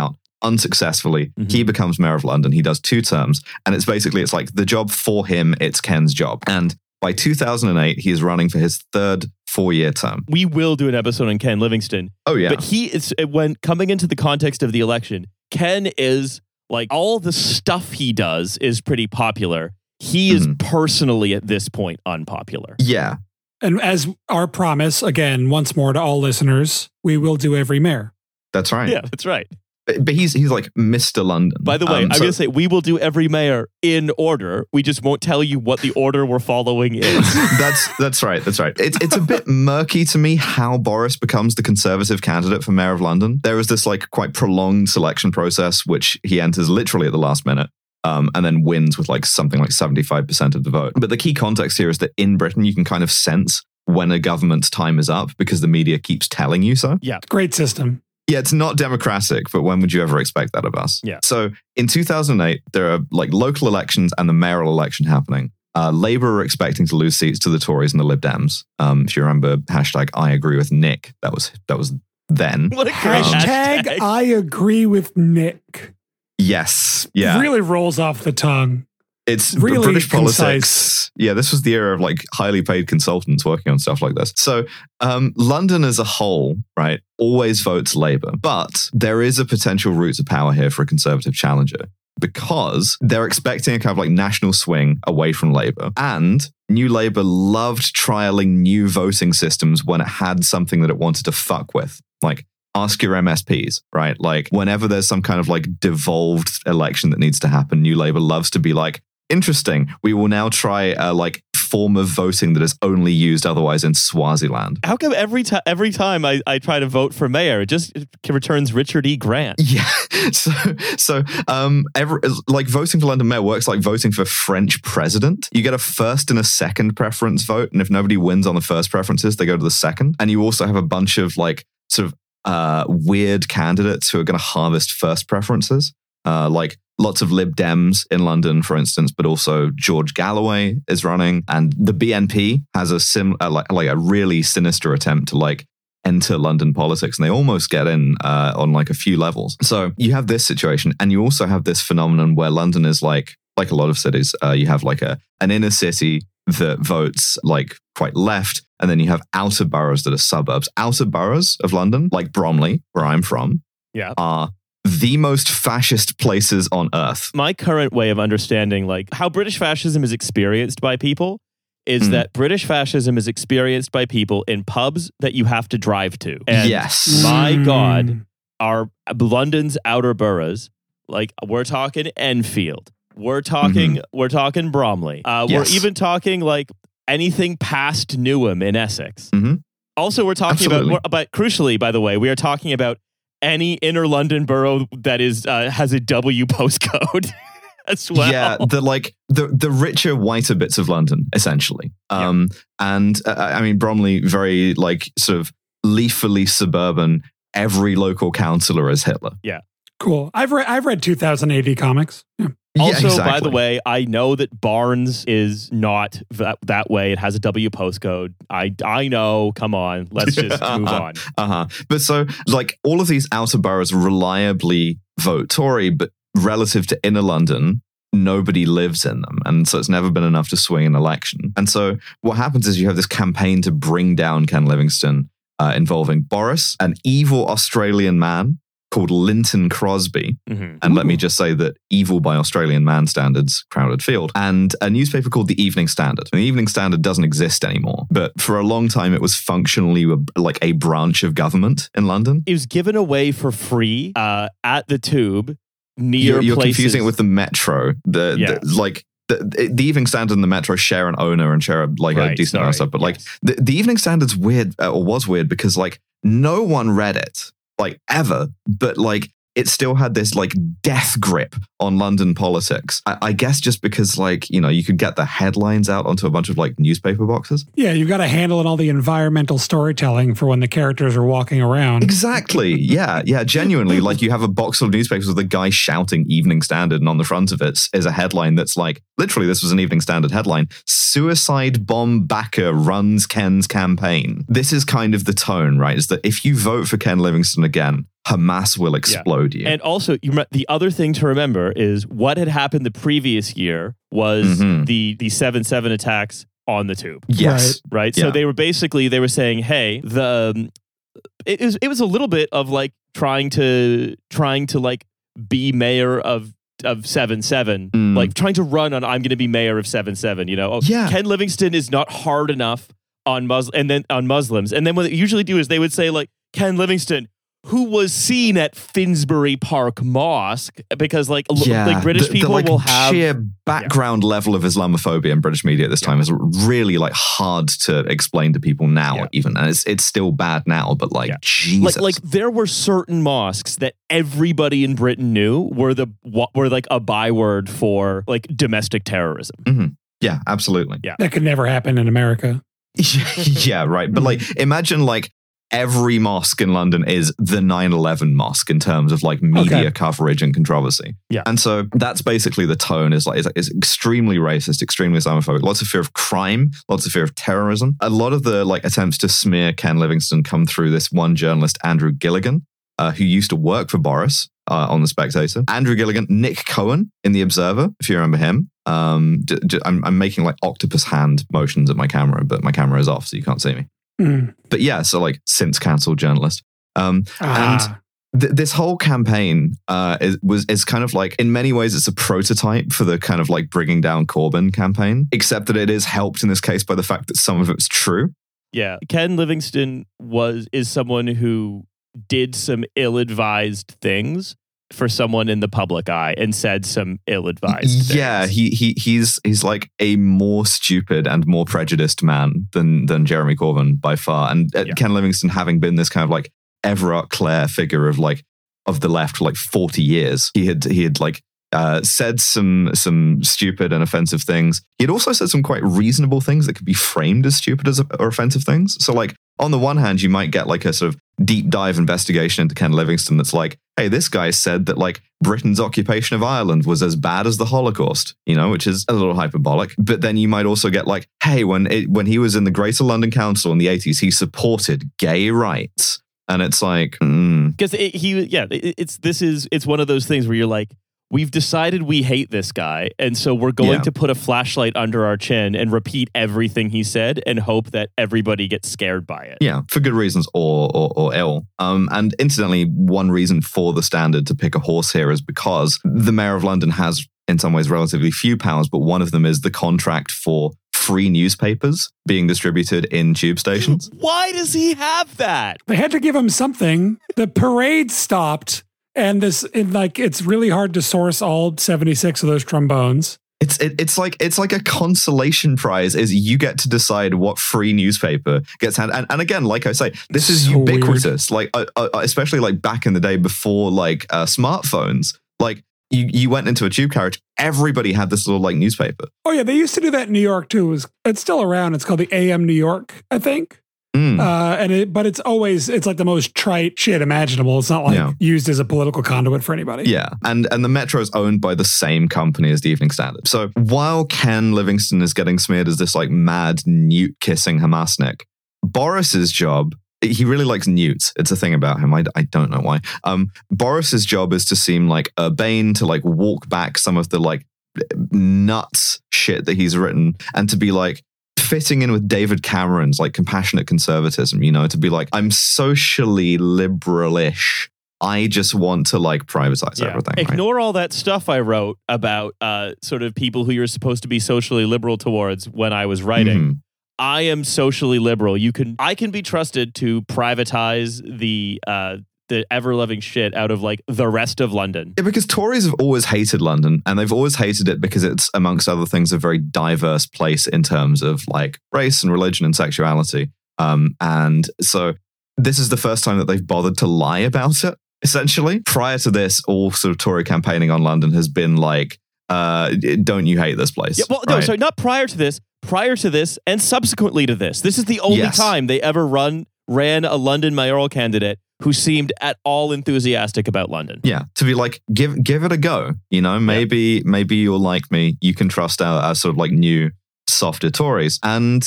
unsuccessfully. Mhm. He becomes mayor of London. He does two terms. And it's basically, it's like the job for him, it's Ken's job. And by two thousand eight, he is running for his third four-year term. We will do an episode on Ken Livingston. Oh, yeah. But he is, when coming into the context of the election, Ken is like, all the stuff he does is pretty popular. He is Mhm. personally at this point unpopular. Yeah. And as our promise, again, once more to all listeners, we will do every mayor. That's right. Yeah, that's right. But, but he's he's like Mister London. By the way, Um, I'm so- going to say we will do every mayor in order. We just won't tell you what the order we're following is. that's that's right. That's right. It's it's a bit murky to me how Boris becomes the Conservative candidate for mayor of London. There is this like quite prolonged selection process, which he enters literally at the last minute. Um, and then wins with like something like seventy-five percent of the vote. But the key context here is that in Britain, you can kind of sense when a government's time is up because the media keeps telling you so. Great system. Yeah, it's not democratic, but when would you ever expect that of us? Yeah. So in two thousand eight, there are like local elections and the mayoral election happening. Uh, Labour are expecting to lose seats to the Tories and the Lib Dems. Um, if you remember, hashtag I agree with Nick. That was that was then. What a great Hashtag, hashtag. I agree with Nick. Yes. Yeah. Really rolls off the tongue. It's really British concise. politics. Yeah, this was the era of like highly paid consultants working on stuff like this. So um, London as a whole, right, always votes Labour. But there is a potential route to power here for a Conservative challenger because they're expecting a kind of like national swing away from Labour. And New Labour loved trialing new voting systems when it had something that it wanted to fuck with. Like, ask your M S Ps, right? Like whenever there's some kind of like devolved election that needs to happen, New Labour loves to be like, interesting, we will now try a like form of voting that is only used otherwise in Swaziland. How come every time every time I, I try to vote for mayor, it just returns Richard E. Grant? Yeah. So, so um, every, like voting for London mayor works like voting for French president. You get a first and a second preference vote. And if nobody wins on the first preferences, they go to the second. And you also have a bunch of like sort of uh, weird candidates who are going to harvest first preferences. Uh, like lots of Lib Dems in London, for instance, but also George Galloway is running, and the B N P has a sim uh, like like a really sinister attempt to like enter London politics, and they almost get in uh, on like a few levels. So you have this situation, and you also have this phenomenon where London is like like a lot of cities. Uh, you have like a an inner city that votes like quite left, and then you have outer boroughs that are suburbs. Outer boroughs of London, like Bromley, where I'm from, Yeah. are the most fascist places on earth. My current way of understanding like how British fascism is experienced by people is Mm. that British fascism is experienced by people in pubs that you have to drive to. And Yes. my Mm. God, our London's outer boroughs, like we're talking Enfield, we're talking we're talking Bromley, uh, Mm-hmm. Yes. we're even talking like anything past Newham in Essex. Mhm. Also, we're talking Absolutely. about, but crucially, by the way, we are talking about any inner London borough that is uh, has a W postcode as well. Yeah, the like the the richer, whiter bits of London, essentially. Um, and uh, I mean Bromley, very like sort of leafily suburban. Every local councillor is Hitler. Cool. I've read I've read two thousand A D comics. Yeah. Also, Yeah, by the exactly. way, I know that Barnes is not that, that way. It has a W postcode. I I know. Come on, let's just move on. Uh-huh. But so like all of these outer boroughs reliably vote Tory, but relative to inner London, nobody lives in them. And so it's never been enough to swing an election. And so what happens is you have this campaign to bring down Ken Livingston uh, involving Boris, an evil Australian man called Linton Crosby. Mhm. And let me Ooh. just say that evil by Australian man standards, crowded field. And a newspaper called the Evening Standard. And the Evening Standard doesn't exist anymore. But for a long time, it was functionally a, like a branch of government in London. It was given away for free uh, at the Tube near You're, you're places. confusing it with the Metro. The, Yeah. the like the, the Evening Standard and the Metro share an owner and share like a Right, decent amount of sorry, stuff. But like yes. the, the Evening Standard's weird, uh, or was weird, because like no one read it, like ever. But like it still had this like death grip on London politics. I, I guess just because like, you know, you could get the headlines out onto a bunch of like newspaper boxes. Yeah, you've got to handle in all the environmental storytelling for when the characters are walking around. Exactly. Yeah. Yeah. Genuinely, like you have a box of newspapers with a guy shouting Evening Standard, and on the front of it is a headline that's like, literally, this was an Evening Standard headline: "Suicide bomb backer runs Ken's campaign." This is kind of the tone, right? Is that if you vote for Ken Livingston again, Hamas will explode you. And also, you re- the other thing to remember is what had happened the previous year was Mhm. the the seven seven attacks on the tube. Yes. Right. Yeah. So they were basically they were saying, hey, the um, it was it was a little bit of like trying to trying to like be mayor of of seven seven, Mm. like trying to run on I'm going to be mayor of seven seven. You know, oh, Yeah. Ken Livingston is not hard enough on Mus and then on Muslims, and then what they usually do is they would say like Ken Livingston, who was seen at Finsbury Park Mosque, because like l- Yeah. like British the, the, people like, will have sheer background level of Islamophobia in British media at this time is really like hard to explain to people now, Yeah. even. And it's it's still bad now, but like Yeah. Jesus. like like there were certain mosques that everybody in Britain knew were the wa- were like a byword for like domestic terrorism. yeah, absolutely. Yeah. That could never happen in America. yeah, right. But like imagine like every mosque in London is the nine eleven mosque in terms of like media Okay. coverage and controversy. Yeah. And so that's basically the tone is like, it's, it's extremely racist, extremely Islamophobic, lots of fear of crime, lots of fear of terrorism. A lot of the like attempts to smear Ken Livingston come through this one journalist, Andrew Gilligan, uh, who used to work for Boris uh, on The Spectator. Andrew Gilligan, Nick Cohen in The Observer, if you remember him. Um, j- j- I'm, I'm making like octopus hand motions at my camera, but my camera is off, so you can't see me. Mm. But yeah, so like since cancelled journalist. Um, Ah. th- this whole campaign uh, is, was is kind of like, in many ways, it's a prototype for the kind of like bringing down Corbyn campaign, except that it is helped in this case by the fact that some of it's true. Yeah, Ken Livingston was is someone who did some ill-advised things for someone in the public eye and said some ill-advised Yeah, things. he he he's he's like a more stupid and more prejudiced man than than Jeremy Corbyn by far. And uh, Yeah. Ken Livingston, having been this kind of like Everard Clare figure of like of the left for like forty years, he had he had like uh, said some some stupid and offensive things. He had also said some quite reasonable things that could be framed as stupid as or offensive things. So like on the one hand, you might get like a sort of deep dive investigation into Ken Livingston that's like, hey, this guy said that like Britain's occupation of Ireland was as bad as the Holocaust, you know, which is a little hyperbolic. But then you might also get like, hey, when it, when he was in the Greater London Council in the eighties, he supported gay rights. And it's like, mm, Because it, he, yeah, it, it's this is it's one of those things where you're like, we've decided we hate this guy, and so we're going Yeah. to put a flashlight under our chin and repeat everything he said and hope that everybody gets scared by it. yeah, for good reasons or, or or ill. Um, and incidentally, one reason for the Standard to pick a horse here is because the Mayor of London has, in some ways, relatively few powers, but one of them is the contract for free newspapers being distributed in tube stations. Why does he have that? They had to give him something. The parade stopped, and this, and like, it's really hard to source all seventy-six of those trombones. It's it, it's like it's like a consolation prize. Is you get to decide what free newspaper gets handed. And, and again, like I say, this is So ubiquitous. Like uh, uh, especially like back in the day before like uh, smartphones. Like you you went into a tube carriage, everybody had this little like newspaper. Oh yeah, they used to do that in New York too. It was, it's still around. It's called the A M New York, I think. Mm. Uh, and it, but it's always it's like the most trite shit imaginable. It's not like Yeah. used as a political conduit for anybody. Yeah, and and the Metro is owned by the same company as the Evening Standard. So while Ken Livingston is getting smeared as this like mad newt kissing Hamasnik, Boris's job, he really likes newts. It's a thing about him. I, I don't know why. Um, Boris's job is to seem like urbane, to like walk back some of the like nuts shit that he's written, and to be like fitting in with David Cameron's like compassionate conservatism, you know, to be like, I'm socially liberal-ish. I just want to like privatize Yeah. everything. right? Ignore all that stuff I wrote about uh, sort of people who you're supposed to be socially liberal towards when I was writing. Mhm. I am socially liberal. You can I can be trusted to privatize the uh, the ever loving shit out of like the rest of London. Yeah, because Tories have always hated London, and they've always hated it because it's, amongst other things, a very diverse place in terms of like race and religion and sexuality. Um, and so this is the first time that they've bothered to lie about it, essentially. Prior to this, all sort of Tory campaigning on London has been like, uh, don't you hate this place? Yeah, well, no, right? sorry, not prior to this. Prior to this, and subsequently to this, this is the only Yes. time they ever run ran a London mayoral candidate who seemed at all enthusiastic about London. Yeah, to be like, give give it a go. You know, maybe maybe you'll like me. You can trust our, our sort of like new softer Tories. And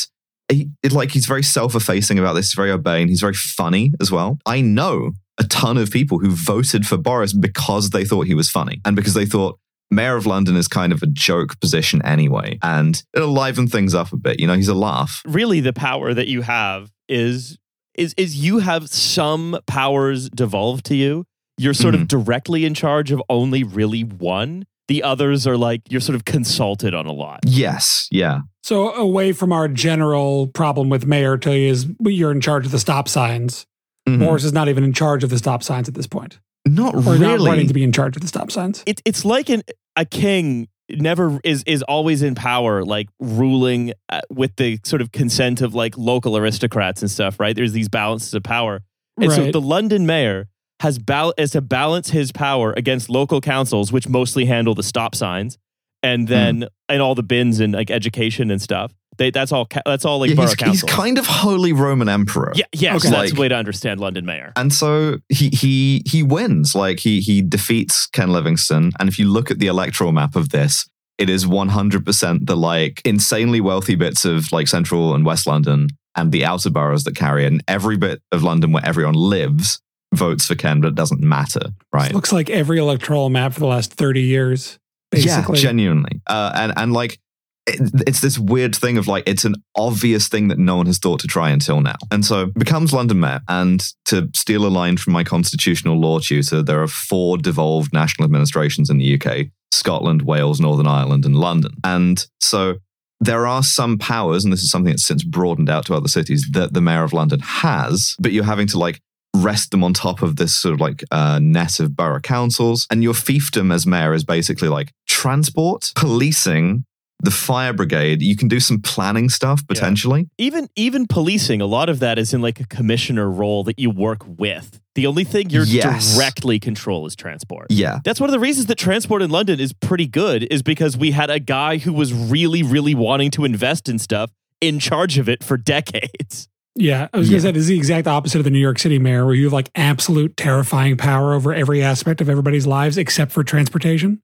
he, it, like he's very self-effacing about this. He's very urbane. He's very funny as well. I know a ton of people who voted for Boris because they thought he was funny and because they thought Mayor of London is kind of a joke position anyway, and it'll liven things up a bit. You know, he's a laugh. Really, the power that you have is is is you have some powers devolved to you. You're sort mm. of directly in charge of only really one. The others are like you're sort of consulted on a lot. Yes, yeah. So away from our general problem with Mayor to is you're in charge of the stop signs. Mm-hmm. Boris is not even in charge of the stop signs at this point. Not or really. Not running to be in charge of the stop signs. It, it's like an, a king never is is always in power, like ruling uh, with the sort of consent of like local aristocrats and stuff, right? There's these balances of power. And right. so the London mayor has, bal- has to balance his power against local councils, which mostly handle the stop signs, and then mm. and all the bins and like education and stuff. They, that's all. That's all like yeah, borough he's, councils. He's kind of Holy Roman Emperor. Yeah, yes, okay. that's like, the way to understand London mayor. And so he he he wins. Like he he defeats Ken Livingstone. And if you look at the electoral map of this, it is one hundred percent the like insanely wealthy bits of like central and west London and the outer boroughs that carry it. And every bit of London where everyone lives votes for Ken, but it doesn't matter, right? It looks like every electoral map for the last thirty years. Basically. Yeah, genuinely. Uh, and and like. It's this weird thing of like, it's an obvious thing that no one has thought to try until now. And so becomes London mayor. And to steal a line from my constitutional law tutor, there are four devolved national administrations in the U K: Scotland, Wales, Northern Ireland, and London. And so there are some powers, and this is something that's since broadened out to other cities, that the mayor of London has, but you're having to like rest them on top of this sort of like uh, net of borough councils. And your fiefdom as mayor is basically like transport, policing, the fire brigade. You can do some planning stuff potentially. Yeah. Even even policing, a lot of that is in like a commissioner role that you work with. The only thing you're yes. directly control is transport. Yeah. That's one of the reasons that transport in London is pretty good, is because we had a guy who was really, really wanting to invest in stuff in charge of it for decades. Yeah, I was yeah. going to say, this is the exact opposite of the New York City mayor, where you have like absolute terrifying power over every aspect of everybody's lives except for transportation.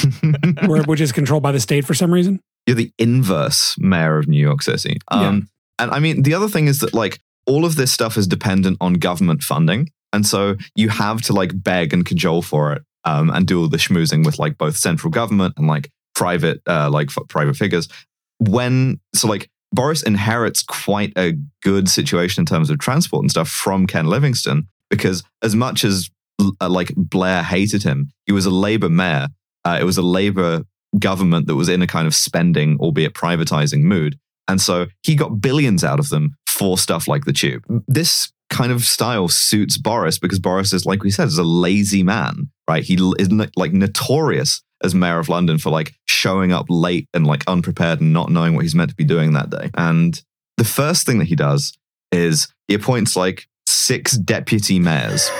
Where, which is controlled by the state for some reason. You're the inverse mayor of New York City. Um, yeah. And I mean, the other thing is that like all of this stuff is dependent on government funding. And so you have to like beg and cajole for it um, and do all the schmoozing with like both central government and like private, uh, like f- private figures. When, so like Boris inherits quite a good situation in terms of transport and stuff from Ken Livingstone, because as much as uh, like Blair hated him, he was a Labour mayor. Uh, it was a Labour government that was in a kind of spending, albeit privatizing mood. And so he got billions out of them for stuff like the tube. This kind of style suits Boris because Boris is, like we said, is a lazy man, right? He is like notorious as mayor of London for like showing up late and like unprepared and not knowing what he's meant to be doing that day. And the first thing that he does is he appoints like six deputy mayors.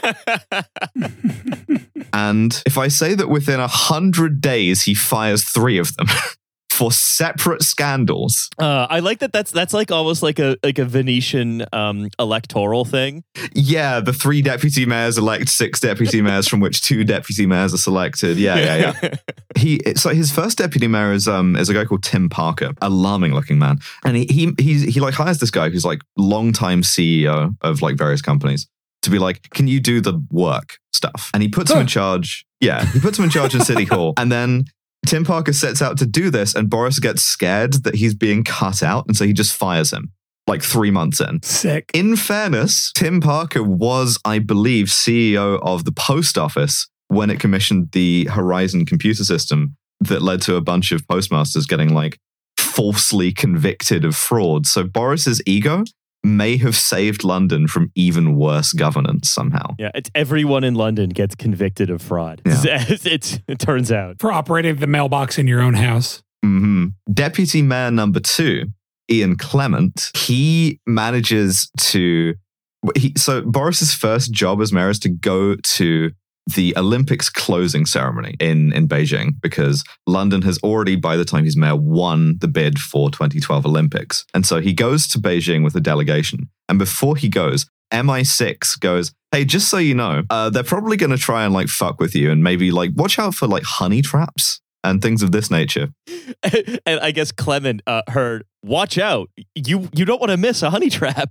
And if I say that within a hundred days he fires three of them for separate scandals, uh, I like that. That's that's like almost like a like a Venetian um, electoral thing. Yeah, the three deputy mayors elect six deputy mayors, from which two deputy mayors are selected. Yeah, yeah, yeah. he so his first deputy mayor is um is a guy called Tim Parker, alarming looking man, and he he he, he like hires this guy who's like longtime C E O of like various companies to be like, can you do the work stuff? And he puts him in charge. Yeah, he puts him in charge in City Hall. And then Tim Parker sets out to do this, and Boris gets scared that he's being cut out. And so he just fires him like three months in. Sick. In fairness, Tim Parker was, I believe, C E O of the post office when it commissioned the Horizon computer system that led to a bunch of postmasters getting like falsely convicted of fraud. So Boris's ego may have saved London from even worse governance somehow. Yeah, it's everyone in London gets convicted of fraud. Yeah. It's, it's, it turns out. For operating the mailbox in your own house. Mm-hmm. Deputy Mayor number two, Ian Clement, he manages to... He, so Boris's first job as mayor is to go to the Olympics closing ceremony in, in Beijing, because London has already, by the time he's mayor, won the bid for twenty twelve Olympics. And so he goes to Beijing with a delegation. And before he goes, M I six goes, hey, just so you know, uh, they're probably going to try and like fuck with you and maybe like watch out for like honey traps and things of this nature. And I guess Clement uh, heard, watch out. You you don't want to miss a honey trap.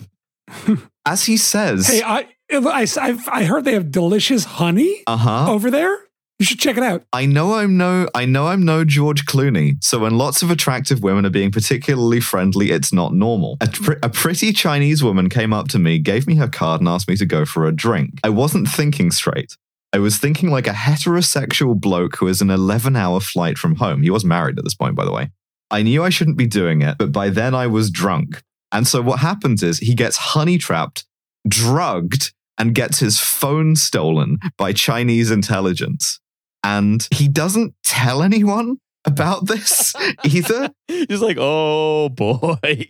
As he says, Hey, I, I, I've, I heard they have delicious honey uh-huh. over there. You should check it out. I know I'm no I know I'm no George Clooney, so when lots of attractive women are being particularly friendly, it's not normal. A, pr- a pretty Chinese woman came up to me, gave me her card, and asked me to go for a drink. I wasn't thinking straight. I was thinking like a heterosexual bloke who is an eleven-hour flight from home. He was married at this point, by the way. I knew I shouldn't be doing it, but by then I was drunk. And so what happens is he gets honey-trapped, drugged, and gets his phone stolen by Chinese intelligence. And he doesn't tell anyone about this either. He's like, oh boy.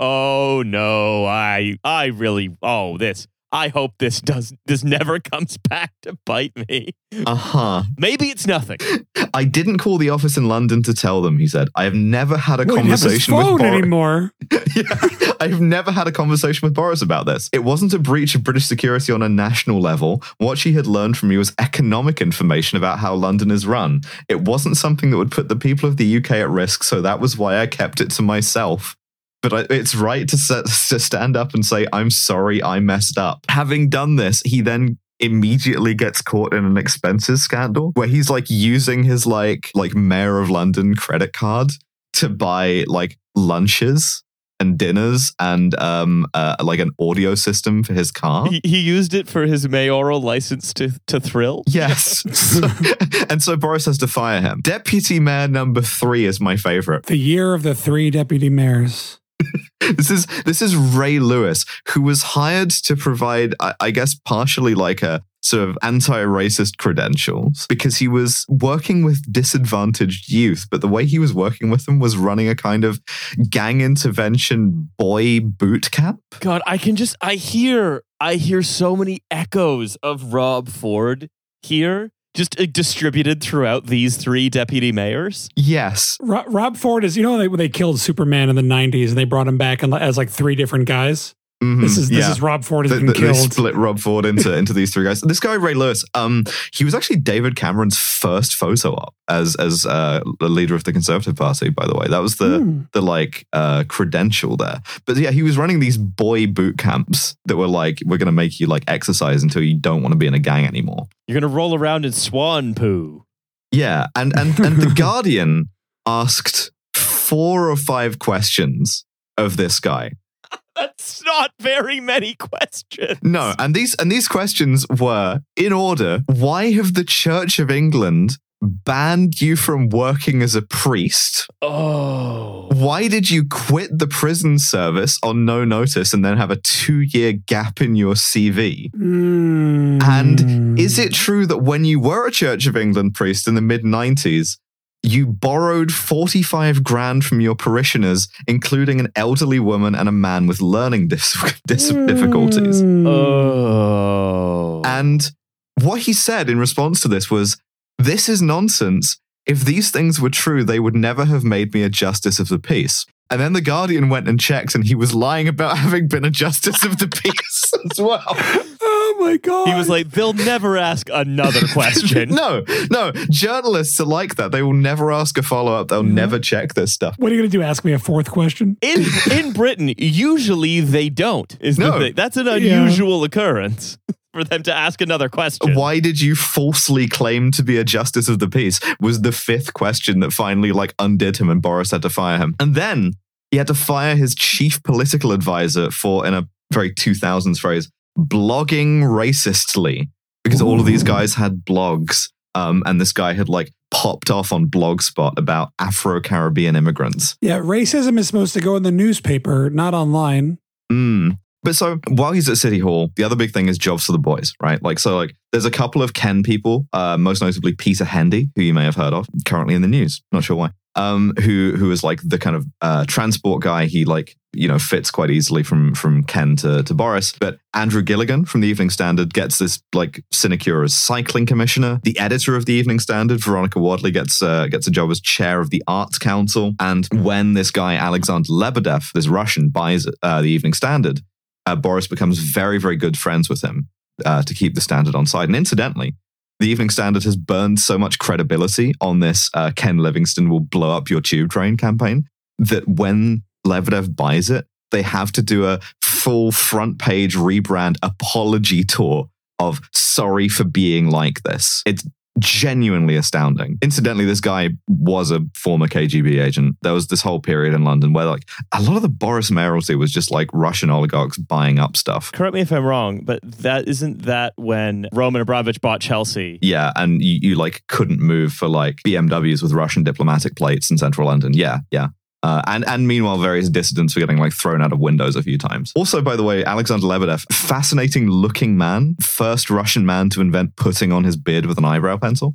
Oh no. I I really oh this. I hope this does this never comes back to bite me. Uh-huh. Maybe it's nothing. I didn't call the office in London to tell them, he said. I have never had a Well, conversation he doesn't have his with phone Boris. anymore. Yeah, I've never had a conversation with Boris about this. It wasn't a breach of British security on a national level. What she had learned from me was economic information about how London is run. It wasn't something that would put the people of the U K at risk, so that was why I kept it to myself. But I, it's right to, set, to stand up and say, I'm sorry, I messed up. Having done this, he then immediately gets caught in an expenses scandal where he's like using his like like Mayor of London credit card to buy like lunches and dinners and um uh, like an audio system for his car. He, he used it for his mayoral license to, to thrill. Yes. So- and so Boris has to fire him. Deputy Mayor number three is my favorite. The year of the three deputy mayors. This is this is Ray Lewis, who was hired to provide, I, I guess, partially like a sort of anti-racist credentials because he was working with disadvantaged youth. But the way he was working with them was running a kind of gang intervention boy boot camp. God, I can just I hear I hear so many echoes of Rob Ford here, just uh, distributed throughout these three deputy mayors. Yes. Ro- Rob Ford is, you know, they, they killed Superman in the nineties and they brought him back in, as like three different guys. Mhm, This is this yeah. is Rob Ford has They, been they- they killed. split Rob Ford into, into these three guys. This guy, Ray Lewis, um, he was actually David Cameron's first photo op as as uh, the leader of the Conservative Party, by the way. That was the Hmm. the like uh, credential there. But yeah, he was running these boy boot camps that were like, we're going to make you like exercise until you don't want to be in a gang anymore. You're gonna roll around in swan poo. Yeah, and and and The Guardian asked four or five questions of this guy. That's not very many questions. No, and these and these questions were in order. Why have the Church of England banned you from working as a priest? Oh. Why did you quit the prison service on no notice and then have a two-year gap in your C V? Mm. And is it true that when you were a Church of England priest in the mid nineties, you borrowed forty-five grand from your parishioners, including an elderly woman and a man with learning dis- dis- difficulties? Mm. Oh. And what he said in response to this was, this is nonsense. If these things were true, they would never have made me a justice of the peace. And then The Guardian went and checked, and he was lying about having been a justice of the peace as well. Oh my God. He was like, they'll never ask another question. no, no. Journalists are like that. They will never ask a follow-up. They'll Mhm. never check this stuff. What are you going to do? Ask me a fourth question? In in Britain, usually they don't. Is No. the thing. That's an Yeah. unusual occurrence for them to ask another question. Why did you falsely claim to be a justice of the peace was the fifth question that finally like undid him and Boris had to fire him. And then he had to fire his chief political advisor for, in a very two thousands phrase, blogging racistly, because all of these guys had blogs. Um, and this guy had like popped off on Blogspot about Afro-Caribbean immigrants. Yeah, racism is supposed to go in the newspaper, not online. Mm. But so while he's at City Hall, the other big thing is jobs for the boys, right? Like, so like there's a couple of Ken people, uh, most notably Peter Hendy, who you may have heard of, currently in the news. Not sure why. Um, who who is like the kind of uh, transport guy. He like, you know, fits quite easily from from Ken to, to Boris. But Andrew Gilligan from the Evening Standard gets this like sinecure as cycling commissioner. The editor of the Evening Standard, Veronica Wadley, gets uh, gets a job as chair of the Arts Council. And when this guy Alexander Lebedev, this Russian, buys uh, the Evening Standard, uh, Boris becomes very very good friends with him uh, to keep the Standard on side. And incidentally, the Evening Standard has burned so much credibility on this uh, Ken Livingstone will blow up your tube train campaign that when Lebedev buys it, they have to do a full front page rebrand apology tour of sorry for being like this. It's genuinely astounding. Incidentally, this guy was a former K G B agent. There was this whole period in London where like a lot of the Boris mayoralty was just like Russian oligarchs buying up stuff. Correct me if I'm wrong, but that isn't that when Roman Abramovich bought Chelsea? Yeah, and you, you like couldn't move for like B M Ws with Russian diplomatic plates in central London. Yeah, yeah. Uh, and, and meanwhile, various dissidents were getting like thrown out of windows a few times. Also, by the way, Alexander Lebedev, fascinating looking man, first Russian man to invent putting on his beard with an eyebrow pencil.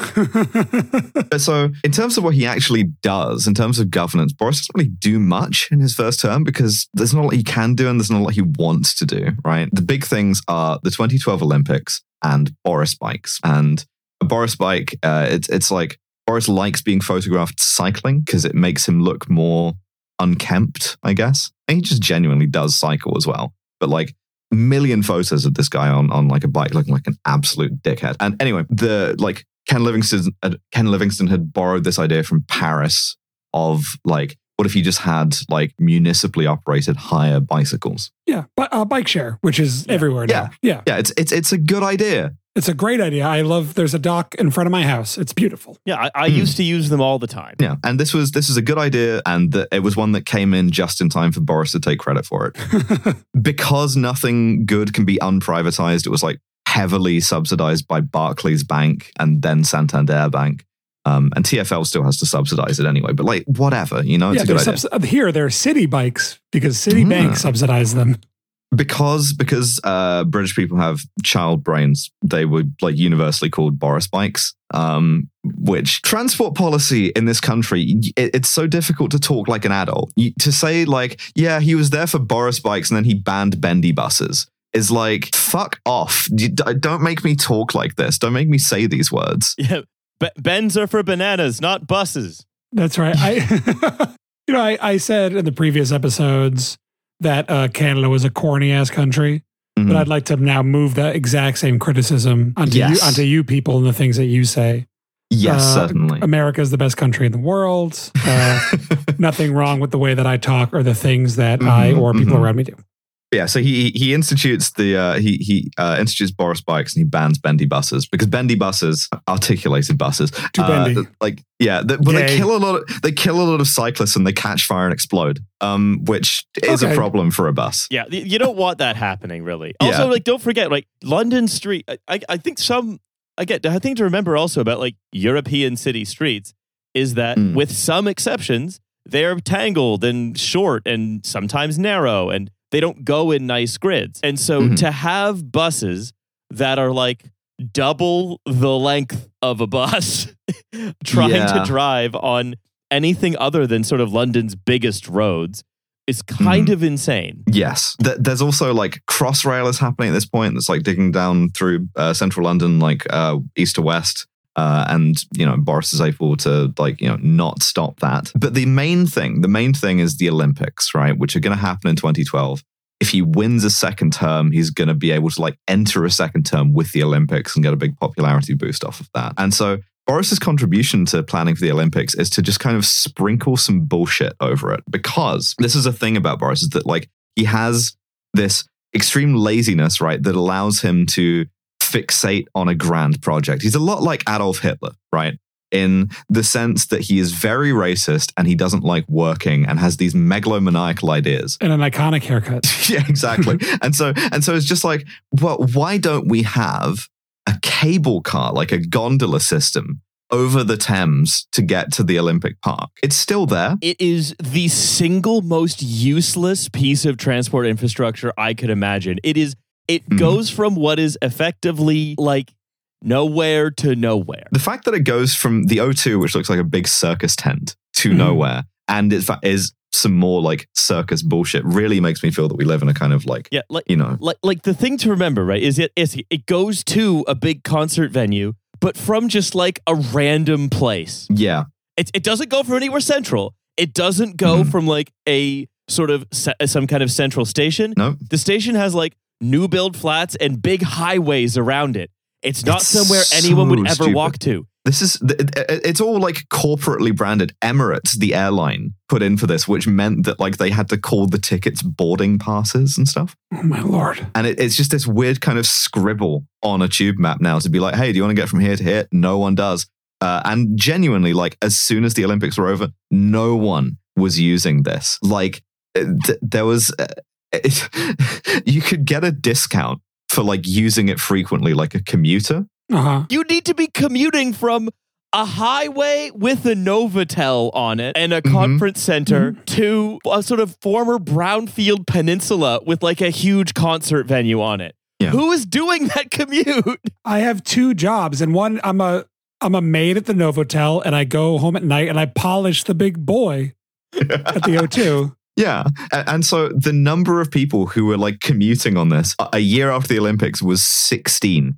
So in terms of what he actually does, in terms of governance, Boris doesn't really do much in his first term because there's not a lot he can do and there's not a lot he wants to do, right? The big things are the twenty twelve Olympics and Boris bikes. And a Boris bike, uh, it's it's like, Boris likes being photographed cycling because it makes him look more unkempt, I guess. And he just genuinely does cycle as well. But like a million photos of this guy on, on like a bike looking like an absolute dickhead. And anyway, the like Ken Livingstone, uh, Ken Livingstone had borrowed this idea from Paris of like, what if you just had like municipally operated hire bicycles? Yeah, but uh, bike share, which is yeah. everywhere now. Yeah, yeah, yeah. It's it's it's a good idea. It's a great idea. I love. There's a dock in front of my house. It's beautiful. Yeah, I, I mm. used to use them all the time. Yeah, and this was this is a good idea, and the, it was one that came in just in time for Boris to take credit for it. Because nothing good can be unprivatized. It was like heavily subsidized by Barclays Bank and then Santander Bank. Um, and T F L still has to subsidize it anyway, but like whatever, you know, it's yeah, a good idea. Subs- here, there are city bikes because Citibank mm. subsidized them. Because because uh, British people have child brains, they were like universally called Boris bikes. Um, which transport policy in this country, it, it's so difficult to talk like an adult. You, to say like, yeah, he was there for Boris bikes and then he banned bendy buses is like, fuck off. You, don't make me talk like this. Don't make me say these words. Yeah, B- Bens are for bananas, not buses. That's right. I, you know, I, I said in the previous episodes that uh, Canada was a corny ass country, mm-hmm. but I'd like to now move that exact same criticism onto yes. you, onto you people and the things that you say. Yes, uh, certainly. America is the best country in the world. Uh, nothing wrong with the way that I talk or the things that mm-hmm, I or people mm-hmm. around me do. Yeah, so he he institutes the uh, he he uh, institutes Boris bikes and he bans bendy buses because bendy buses, articulated buses, too bendy. Uh, like yeah, the, but they kill a lot. Of, they kill a lot of cyclists and they catch fire and explode, um, which is okay. a problem for a bus. Yeah, you don't want that happening, really. Also, yeah. like don't forget, like London street. I I think some I get I think to remember also about like European city streets is that mm. with some exceptions, they're tangled and short and sometimes narrow and they don't go in nice grids. And so mm-hmm. to have buses that are like double the length of a bus trying yeah. to drive on anything other than sort of London's biggest roads is kind mm. of insane. Yes. Th- there's also like Crossrail is happening at this point. That's like digging down through uh, central London, like uh, east to west. Uh, and, you know, Boris is able to, like, you know, not stop that. But the main thing, the main thing is the Olympics, right? Which are going to happen in twenty twelve. If he wins a second term, he's going to be able to, like, enter a second term with the Olympics and get a big popularity boost off of that. And so Boris's contribution to planning for the Olympics is to just kind of sprinkle some bullshit over it. Because this is a thing about Boris, is that, like, he has this extreme laziness, right, that allows him to fixate on a grand project. He's a lot like Adolf Hitler, right? In the sense that he is very racist and he doesn't like working and has these megalomaniacal ideas. And an iconic haircut. Yeah, exactly. and so and so it's just like, well, why don't we have a cable car, like a gondola system over the Thames to get to the Olympic Park? It's still there. It is the single most useless piece of transport infrastructure I could imagine. It is It mm. goes from what is effectively like nowhere to nowhere. The fact that it goes from the O two, which looks like a big circus tent, to mm. nowhere, and it is some more like circus bullshit, really makes me feel that we live in a kind of like, yeah, like, you know. Like, like the thing to remember, right, is it, is it goes to a big concert venue, but from just like a random place. Yeah. It, it doesn't go from anywhere central. It doesn't go mm. from like a sort of se- some kind of central station. No. The station has like new build flats and big highways around it. It's not It's somewhere anyone would so ever stupid. walk to. This is it- it- it's all like corporately branded. Emirates, the airline, put in for this, which meant that like they had to call the tickets boarding passes and stuff. Oh my lord. And it, it's just this weird kind of scribble on a tube map now to be like, hey, do you want to get from here to here? No one does. Uh, and genuinely, like as soon as the Olympics were over, no one was using this. Like th- there was, uh, it, you could get a discount for like using it frequently, like a commuter. Uh-huh. You need to be commuting from a highway with a Novotel on it and a Mhm. conference center to a sort of former brownfield peninsula with like a huge concert venue on it. Yeah. Who is doing that commute? I have two jobs, and one I'm a I'm a maid at the Novotel, and I go home at night and I polish the big boy at the O two. Yeah. A- And so the number of people who were like commuting on this a- a year after the Olympics was sixteen.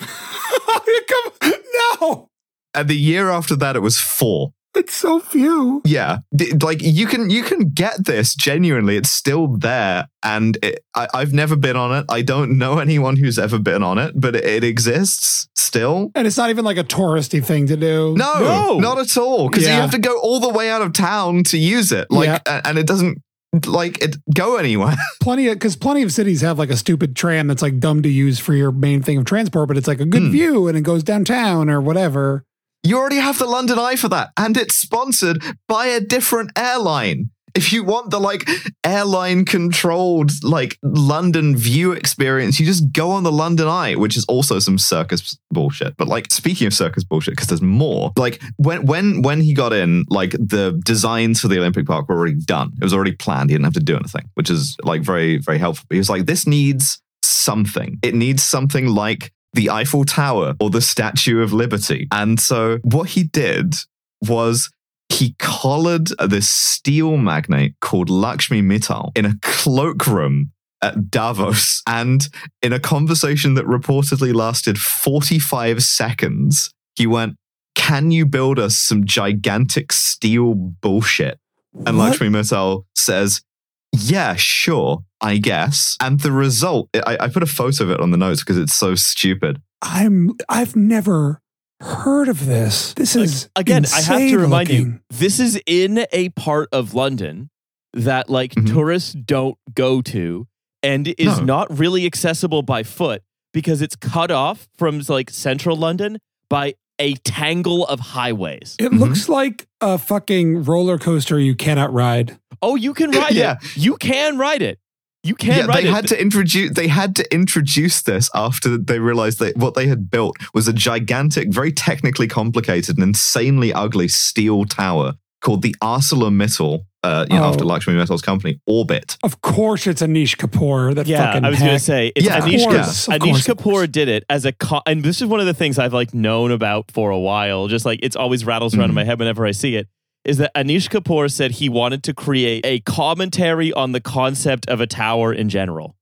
Come- no, And the year after that, it was four. it's so few. Yeah. D- Like you can you can get this genuinely. It's still there. And it, I, I've never been on it. I don't know anyone who's ever been on it, but it, it exists still. And it's not even like a touristy thing to do. No, No. not at all. Because Yeah. you have to go all the way out of town to use it. Like, Yeah. a- and it doesn't like it go anywhere. Plenty of because plenty of cities have like a stupid tram that's like dumb to use for your main thing of transport, but it's like a good Hmm. view and it goes downtown or whatever. You already have the London Eye for that, and it's sponsored by a different airline. If you want the like airline controlled like London view experience, you just go on the London Eye, which is also some circus bullshit. But like speaking of circus bullshit, because there's more. Like when when when he got in, like the designs for the Olympic Park were already done. It was already planned. He didn't have to do anything, which is like very very helpful. But he was like, this needs something. It needs something like the Eiffel Tower or the Statue of Liberty. And so what he did was he collared this steel magnate called Lakshmi Mittal in a cloakroom at Davos. And in a conversation that reportedly lasted forty-five seconds, he went, can you build us some gigantic steel bullshit? And What? Lakshmi Mittal says, yeah, sure, I guess. And the result, I, I put a photo of it on the notes because it's so stupid. I'm I've never heard of this. This is Again, I have to insane remind you, looking. this is in a part of London that like Mhm. tourists don't go to and is No. not really accessible by foot because it's cut off from like central London by a tangle of highways. It Mhm. looks like a fucking roller coaster you cannot ride. Oh, you can ride Yeah. it. You can ride it. You can yeah, ride they it. had to introduce. They had to introduce this after they realized that what they had built was a gigantic, very technically complicated, and insanely ugly steel tower called the ArcelorMittal. Uh, you know, Oh. after Lakshmi Mittal's company, Orbit. Of course, it's Anish Kapoor. That Yeah, fucking I was going to hack. say it's Yeah, of Anish, course, Ka- of Anish course, of Kapoor course. did it as a co- and this is one of the things I've like known about for a while. Just like it's always rattles around in Mhm. my head whenever I see it. Is that Anish Kapoor said he wanted to create a commentary on the concept of a tower in general.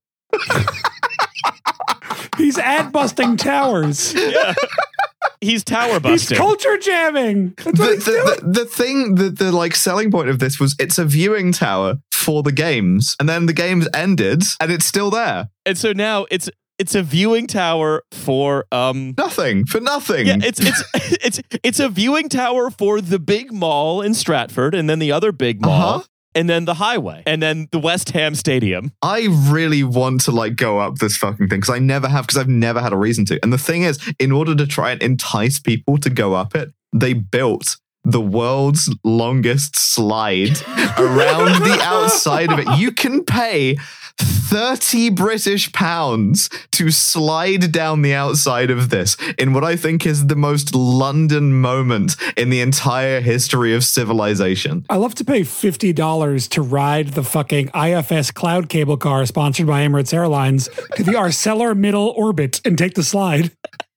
He's ad busting towers. Yeah, he's tower He's busting. culture jamming. That's The, what he's doing. the, the, the thing, the, the like selling point of this was it's a viewing tower for the games, and then the games ended, and it's still there. and so now it's it's a viewing tower for um. Nothing for nothing. Yeah, it's it's it's it's a viewing tower for the big mall in Stratford, and then the other big mall, Uh-huh. and then the highway, and then the West Ham Stadium. I really want to like go up this fucking thing because I never have because I've never had a reason to. And the thing is, in order to try and entice people to go up it, they built the world's longest slide around the outside of it. You can pay thirty British pounds to slide down the outside of this in what I think is the most London moment in the entire history of civilization. I love to pay fifty dollars to ride the fucking I F S cloud cable car sponsored by Emirates Airlines to the ArcelorMittal Orbit and take the slide.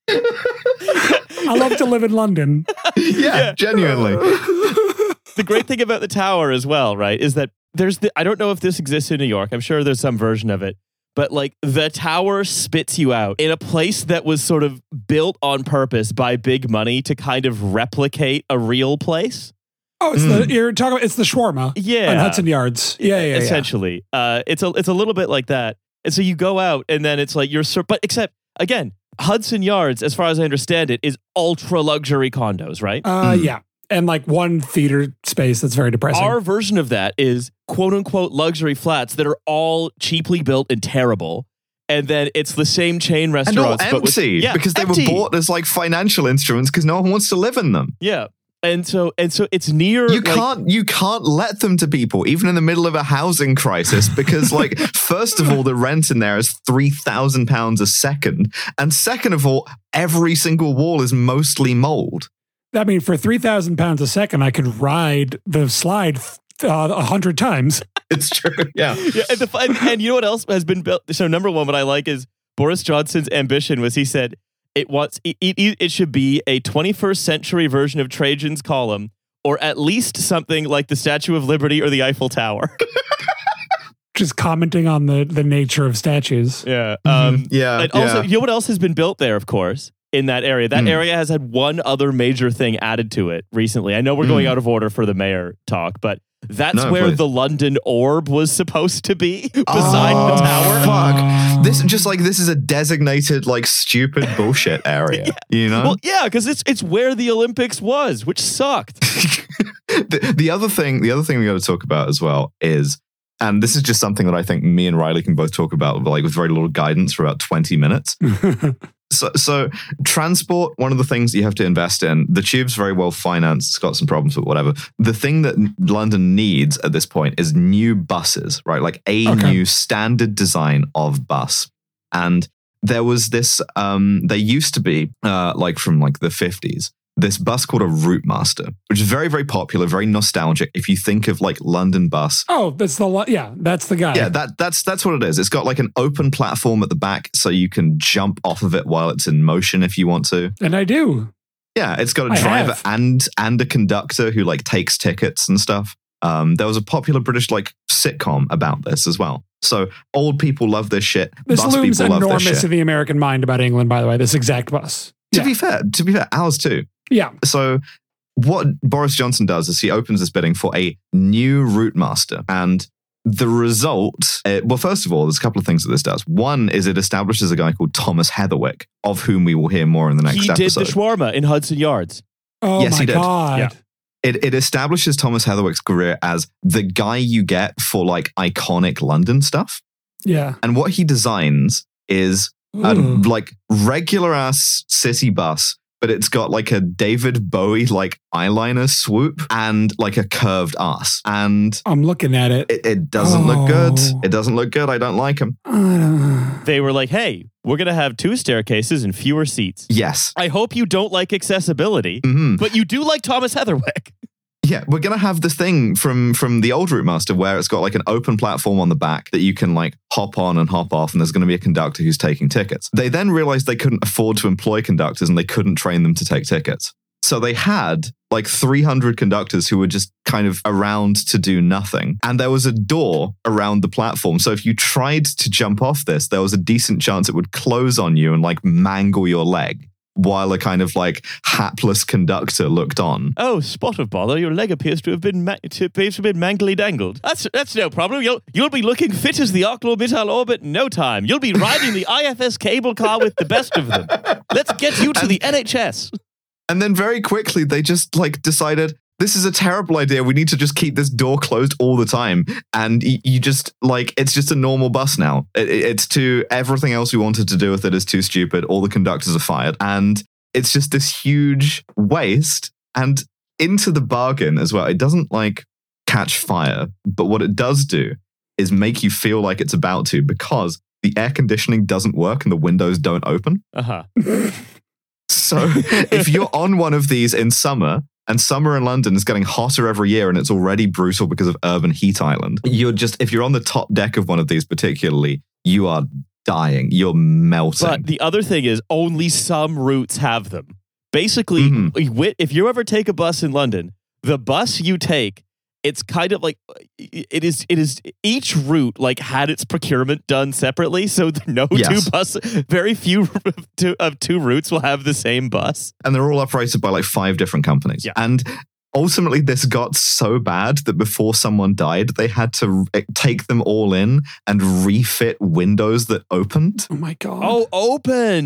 I love to live in London. Yeah, genuinely. The great thing about the tower as well, right, is that there's the I don't know if this exists in New York. I'm sure there's some version of it. But like the tower spits you out in a place that was sort of built on purpose by big money to kind of replicate a real place. Oh, it's the you're talking about it's the shawarma Yeah. on Hudson Yards. Yeah, yeah, yeah. Essentially. Uh, it's a it's a little bit like that. And so you go out and then it's like you're sur- but except again, Hudson Yards, as far as I understand it, is ultra luxury condos, right? Uh, Mm. yeah. And like one theater space that's very depressing. Our version of that is quote unquote luxury flats that are all cheaply built and terrible. And then it's the same chain And all restaurants. but with, empty yeah, because they empty. were bought as like financial instruments because no one wants to live in them. Yeah. And so and so it's near You like, can't you can't let them to people even in the middle of a housing crisis because like first of all the rent in there is three thousand pounds a second, and second of all every single wall is mostly mold. I mean, for three thousand pounds a second, I could ride the slide a uh, hundred times. It's true. Yeah. yeah, and, the, and, and you know what else has been built? So number one, what I like is Boris Johnson's ambition was he said it wants it, it, it should be a twenty-first century version of Trajan's Column, or at least something like the Statue of Liberty or the Eiffel Tower. Just commenting on the, the nature of statues. Yeah. Um, Yeah. and also, yeah. you know what else has been built there, of course, in that area? That Mm. area has had one other major thing added to it recently. I know we're going Mm. out of order for the mayor talk, but that's No, where please. the London Orb was supposed to be, beside Oh, the tower. Fuck. This just like this is a designated like stupid bullshit area. You know? Well, yeah, because it's it's where the Olympics was, which sucked. the, the other thing, the other thing we got to talk about as well is, and this is just something that I think me and Riley can both talk about, like with very little guidance for about twenty minutes. So, so transport, one of the things that you have to invest in. The tube's very well financed. It's got some problems, but whatever. The thing that London needs at this point is new buses, right? Like a Okay. new standard design of bus. And there was this, um, there used to be, uh, like from like the fifties, this bus called a Route Master, which is very, very popular, very nostalgic. If you think of like London bus, Oh, that's the lo- yeah, that's the guy. yeah, that that's that's what it is. It's got like an open platform at the back, so you can jump off of it while it's in motion if you want to. And I do. Yeah, it's got a I driver have. and and a conductor who like takes tickets and stuff. Um, there was a popular British like sitcom about this as well. So old people love this shit. This Bus looms people love this enormous shit. in the American mind about England, by the way, this exact bus. To Yeah. be fair, to be fair, ours too. Yeah. So what Boris Johnson does is he opens this bidding for a new Route Master, and the result, uh, well, first of all, there's a couple of things that this does. One is it establishes a guy called Thomas Heatherwick, of whom we will hear more in the next He did episode. the shawarma in Hudson Yards. Oh Yes, my he did. God. Yeah. it, it establishes Thomas Heatherwick's career as the guy you get for like iconic London stuff. Yeah. And what he designs is a Ooh. like regular ass city bus, but it's got like a David Bowie like eyeliner swoop and like a curved ass. And I'm looking at it. it, it doesn't look good. Oh. It doesn't look good. I don't like him. Uh, They were like, hey, we're going to have two staircases and fewer seats. Yes. I hope you don't like accessibility, hmm but you do like Thomas Heatherwick. Yeah, we're gonna have this thing from from the old Route Master where it's got like an open platform on the back that you can like hop on and hop off, and there's gonna be a conductor who's taking tickets. They then realized they couldn't afford to employ conductors and they couldn't train them to take tickets. So they had like three hundred conductors who were just kind of around to do nothing. And there was a door around the platform. So if you tried to jump off this, there was a decent chance it would close on you and like mangle your leg while a kind of like hapless conductor looked on. Oh, spot of bother! Your leg appears to have been ma- to, appears to have been mangly dangled. That's that's no problem. You'll you'll be looking fit as the ArcelorMittal orbit in no time. You'll be riding the I F S cable car with the best of them. Let's get you to the N H S. And then very quickly, they just like decided this is a terrible idea. We need to just keep this door closed all the time. And y- you just like, it's just a normal bus now. It- it- it's too, everything else we wanted to do with it is too stupid. All the conductors are fired. And it's just this huge waste. And into the bargain as well, it doesn't like catch fire. But what it does do is make you feel like it's about to, because the air conditioning doesn't work and the windows don't open. Uh huh. So if you're on one of these in summer, and summer in London is getting hotter every year and it's already brutal because of urban heat island, you're just, if you're on the top deck of one of these particularly, you are dying. You're melting. But the other thing is, only some routes have them. Basically, Mhm. wi- if you ever take a bus in London, the bus you take, it's kind of like it is. It is each route like had its procurement done separately, so no Yes. two bus, very few two, of two routes will have the same bus. and they're all operated by like five different companies. Yeah. And ultimately this got so bad that before someone died, they had to r- take them all in and refit windows that opened. oh my God. Oh, open.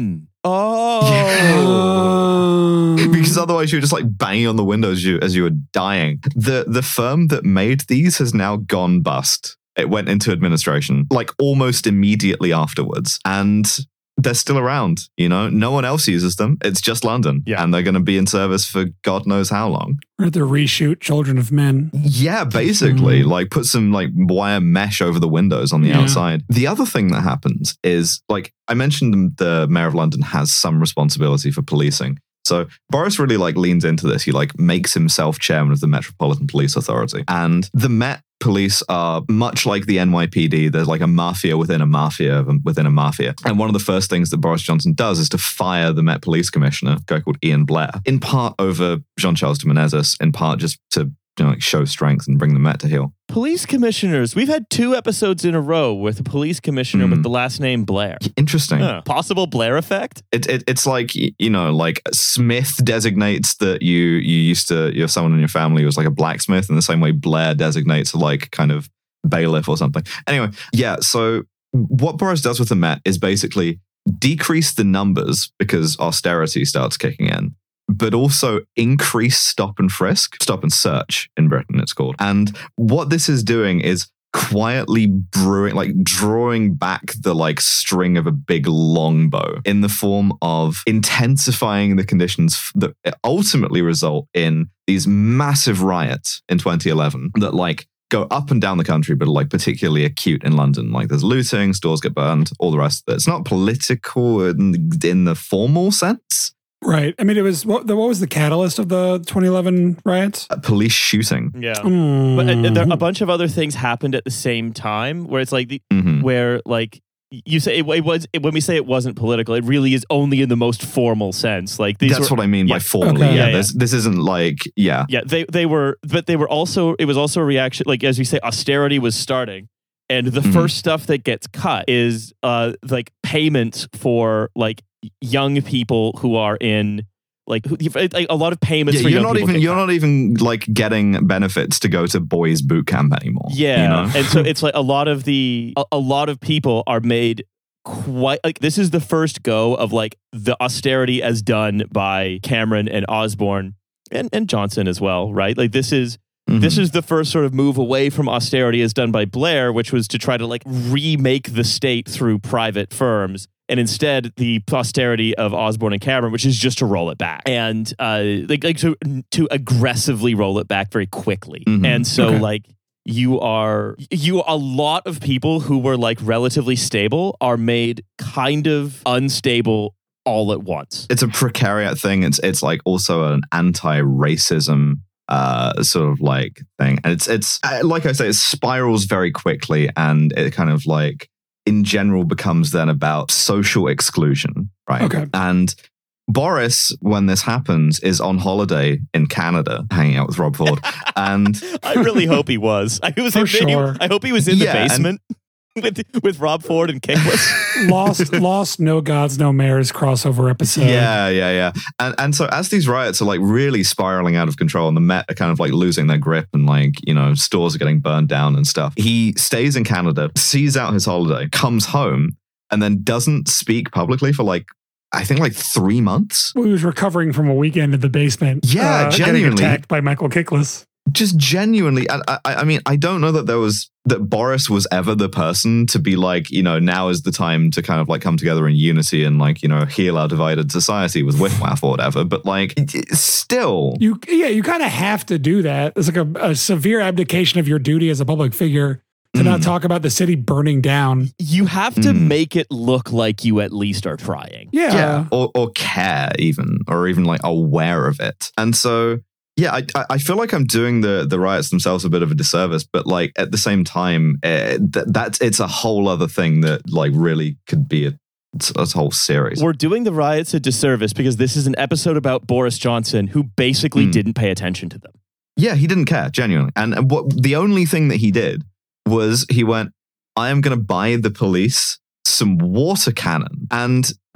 Oh. Because otherwise you were just like banging on the windows as you, as you were dying. The the firm that made these has now gone bust. It went into administration like almost immediately afterwards. And they're still around, you know? No one else uses them. It's just London. Yeah. And they're going to be in service for God knows how long. Or the reshoot Children of Men. Yeah, basically. Mm. Like put some like wire mesh over the windows on the Yeah. outside. The other thing that happens is like I mentioned the Mayor of London has some responsibility for policing. So Boris really like leans into this. He like makes himself chairman of the Metropolitan Police Authority. And the Met Police are much like the N Y P D. There's like a mafia within a mafia within a mafia. And one of the first things that Boris Johnson does is to fire the Met Police Commissioner, a guy called Ian Blair, in part over Jean-Charles de Menezes, in part just to you know, like show strength and bring the Met to heel. Police commissioners. We've had two episodes in a row with a police commissioner Mm. with the last name Blair. Interesting. Huh. Possible Blair effect? It, it it's like y- you know, like Smith designates that you you used to you have someone in your family who was like a blacksmith, in the same way Blair designates like kind of bailiff or something. Anyway, yeah. So what Boris does with the Met is basically decrease the numbers because austerity starts kicking in, but also increase stop and frisk, stop and search in Britain, it's called. And what this is doing is quietly brewing, like drawing back the like string of a big longbow in the form of intensifying the conditions that ultimately result in these massive riots in twenty eleven that like go up and down the country, but are like particularly acute in London. Like there's looting, stores get burned, all the rest of it. It's not political in, in the formal sense. Right. I mean, it was what, the, what was the catalyst of the twenty eleven riots? A police shooting. Yeah. Mm. But uh, there, a bunch of other things happened at the same time where it's like, the, Mhm. where like, you say it, it was it, when we say it wasn't political, it really is only in the most formal sense. Like these That's were, what I mean yeah. by formally. Okay. Yeah, Yeah, yeah. This, this isn't like, yeah. Yeah, they they were, but they were also. It was also a reaction, like as we say, austerity was starting, and the Mhm. first stuff that gets cut is uh like payments for like young people who are in like, who, like a lot of payments. Yeah, for you're young not people even get you're cut. not even like getting benefits to go to boys boot camp anymore. Yeah, you know? and so it's like a lot of the a, a lot of people are made quite like this is the first go of like the austerity as done by Cameron and Osborne and, and Johnson as well, right? Like this is Mhm. this is the first sort of move away from austerity as done by Blair, which was to try to like remake the state through private firms. And instead, the austerity of Osborne and Cameron, which is just to roll it back and uh, like, like to to aggressively roll it back very quickly. Mhm. And so, Okay. like you are you a lot of people who were like relatively stable are made kind of unstable all at once. It's a precariat thing. It's it's like also an anti-racism uh sort of like thing. And it's it's uh, like I say, it spirals very quickly, and it kind of like in general becomes then about social exclusion, right? Okay. And Boris, when this happens, is on holiday in Canada, hanging out with Rob Ford, and I really hope he was. I was For in, sure. I hope he was in Yeah, the and- basement with with Rob Ford and Kickless. Lost, Lost, No Gods, No Mayors crossover episode. yeah, yeah, yeah. And and so as these riots are like really spiraling out of control, and the Met are kind of like losing their grip, and like, you know, stores are getting burned down and stuff, he stays in Canada, sees out his holiday, comes home, and then doesn't speak publicly for like, I think like three months. He was recovering from a weekend in the basement. Yeah, uh, getting genuinely. attacked by Michael Kickless. Just genuinely, I, I, I mean, I don't know that there was, that Boris was ever the person to be like, you know, now is the time to kind of like come together in unity and like, you know, heal our divided society with Whitwaff or whatever. But like, still. You, yeah, you kind of have to do that. It's like a, a severe abdication of your duty as a public figure to not Mm. talk about the city burning down. You have to Mm. make it look like you at least are trying. Yeah. Yeah, or, or care even, or even like aware of it. And so, yeah, I I- I feel like I'm doing the the riots themselves a bit of a disservice, but like at the same time, uh, th- that's it's a whole other thing that like really could be a, a whole series. We're doing the riots a disservice because this is an episode about Boris Johnson, who basically Mm. didn't pay attention to them. Yeah, he didn't care, genuinely. And what the only thing that he did was he went, I am going to buy the police some water cannon. And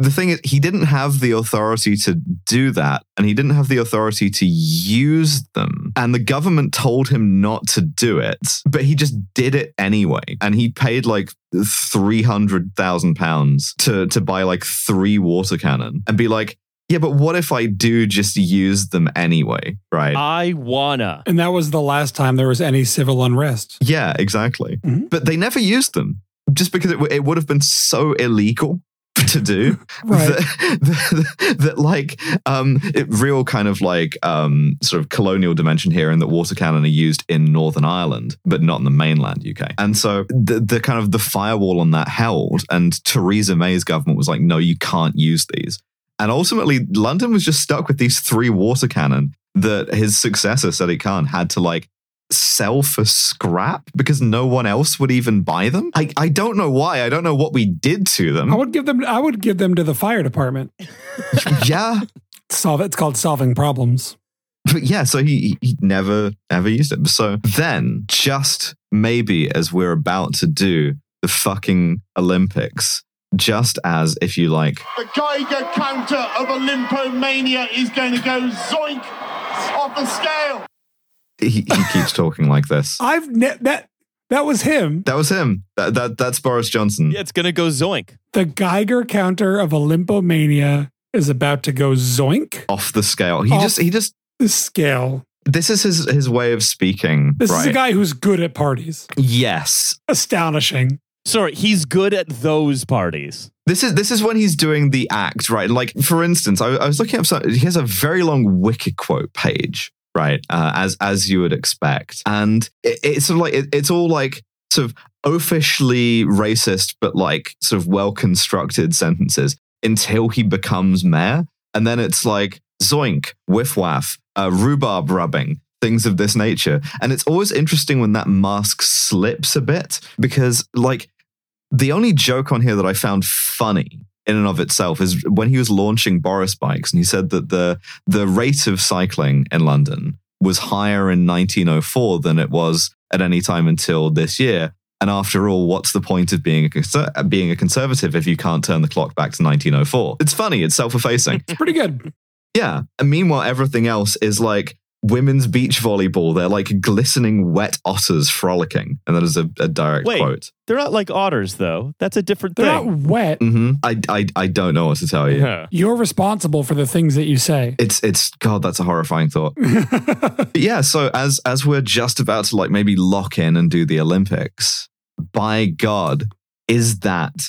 the thing is, he didn't have the authority to do that, and he didn't have the authority to use them. And the government told him not to do it, but he just did it anyway. And he paid like three hundred thousand pounds to, to buy like three water cannon and be like, yeah, but what if I do just use them anyway, right? I wanna. And that was the last time there was any civil unrest. Yeah, exactly. Mhm. But they never used them just because it, w- it would have been so illegal to do Right. that, that, that like um it, real kind of like um sort of colonial dimension here, in that water cannon are used in Northern Ireland but not in the mainland U K, and so the, the kind of the firewall on that held, and Theresa May's government was like, no, you can't use these. And ultimately London was just stuck with these three water cannon that his successor Sadiq Khan had to like sell for scrap because no one else would even buy them. I, I don't know why. I don't know what we did to them. I would give them I would give them to the fire department. Yeah. Solve it. It's called solving problems. But yeah, so he, he never, ever used it. So then, just maybe as we're about to do the fucking Olympics, just as, if you like, The Geiger counter of Olympomania is going to go zoink off the scale. he, he keeps talking like this. I've ne- that that was him. That was him. That, that That's Boris Johnson. Yeah, it's gonna go zoink. The Geiger counter of Olympomania is about to go zoink. Off the scale. He Off just, he just, the scale. this is his, his way of speaking. This right? is a guy who's good at parties. Yes. Astonishing. Sorry, he's good at those parties. This is this is when he's doing the act, right? Like, for instance, I, I was looking up some, he has a very long wiki quote page, right? Uh, as as you would expect. And it, it's sort of like, it, it's all like sort of oafishly racist, but like sort of well-constructed sentences until he becomes mayor. And then it's like zoink, whiff waff, uh, rhubarb rubbing, things of this nature. And it's always interesting when that mask slips a bit, because like the only joke on here that I found funny in and of itself is when he was launching Boris bikes, and he said that the the rate of cycling in London was higher in nineteen oh four than it was at any time until this year. And after all, what's the point of being a conser- being a conservative if you can't turn the clock back to nineteen oh four? It's funny. It's self-effacing. It's pretty good. Yeah. And meanwhile, everything else is like women's beach volleyball. They're like glistening wet otters frolicking. And that is a, a direct Wait. quote. They're not like otters, though. That's a different They're not thing. wet. hmm I, I, I don't know what to tell you. Yeah. You're responsible for the things that you say. It's, it's, God, that's a horrifying thought. But yeah. So as, as we're just about to like maybe lock in and do the Olympics, by God, is that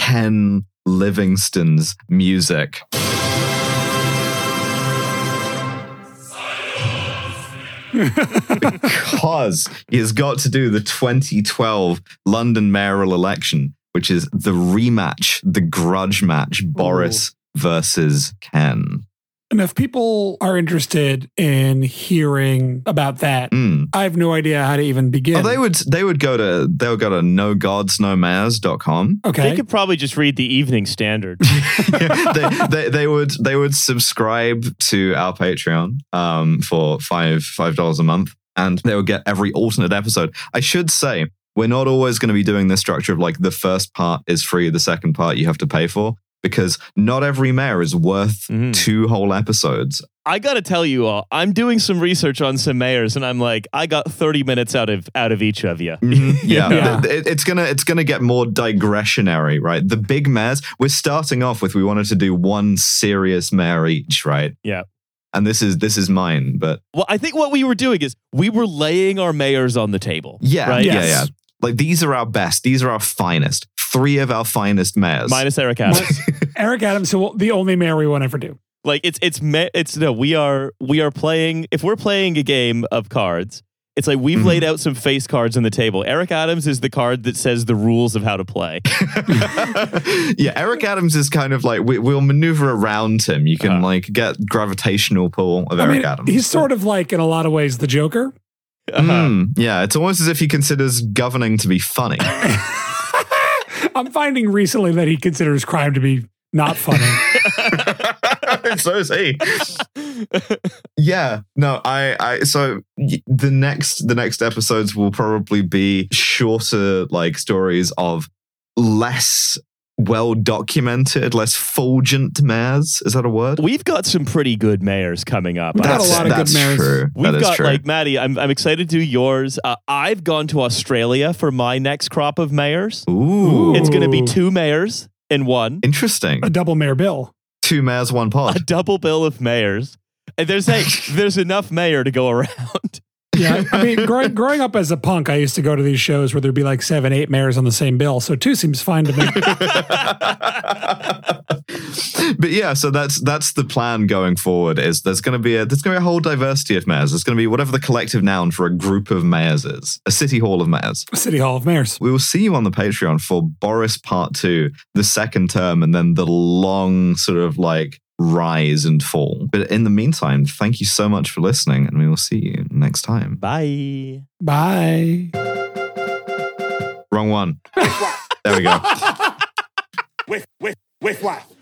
Ken Livingston's music? Because he has got to do the twenty twelve London mayoral election, which is the rematch, the grudge match, Boris versus Ken. And if people are interested in hearing about that, Mm. I have no idea how to even begin. Oh, they would they would go to they would go to no gods no mayors dot com. Okay. They could probably just read the Evening Standard. they, they they would they would subscribe to our Patreon um for five five dollars a month, and they would get every alternate episode. I should say, we're not always going to be doing this structure of like the first part is free, the second part you have to pay for, because not every mayor is worth Mhm. two whole episodes. I gotta tell you all, I'm doing some research on some mayors, and I'm like, I got thirty minutes out of out of each of you. Mhm. Yeah, Yeah. It- it's gonna it's gonna get more digressionary, right? The big mayors. We're starting off with we wanted to do one serious mayor each, right? Yeah. And this is this is mine, but Well, I think what we were doing is we were laying our mayors on the table. yeah, Right? yeah, Yes. yeah. Like these are our best. These are our finest. Three of our finest mayors. Minus Eric Adams. Eric Adams, who will- the only mayor we won't ever do. Like it's it's ma- it's no, we are we are playing. If we're playing a game of cards, it's like we've Mhm. laid out some face cards on the table. Eric Adams is the card that says the rules of how to play. Yeah, Eric Adams is kind of like we, we'll maneuver around him. You can Uh-huh. like get gravitational pull of I Eric mean, Adams. he's sort of like, in a lot of ways, the Joker. Uh-huh. Mm, yeah, it's almost as if he considers governing to be funny. I'm finding recently that he considers crime to be not funny. So is he. Yeah, no, I, I, so y- the next, the next episodes will probably be shorter, like stories of less well documented, less fulgent mayors. Is that a word? We've got some pretty good mayors coming up. We got That's, a lot of that's good mayors. true. We've That is got true. like Maddie. I'm I'm excited to do yours. Uh, I've gone to Australia for my next crop of mayors. Ooh, It's going to be Ooh. two mayors in one, interesting. A double mayor bill. Two mayors, one a pod. double bill of mayors. And there's hey, there's enough mayor to go around. Yeah, I mean, growing, growing up as a punk, I used to go to these shows where there'd be like seven, eight mayors on the same bill. So two seems fine to me. But yeah, so that's that's the plan going forward. Is there's going to be a there's going to be a whole diversity of mayors. There's going to be whatever the collective noun for a group of mayors is, a city hall of mayors. City Hall of Mayors. We will see you on the Patreon for Boris Part Two, the second term, and then the long sort of like rise and fall. But in the meantime, thank you so much for listening, and we will see you next time. Bye. Bye. Wrong one. There we go. With, with, with what?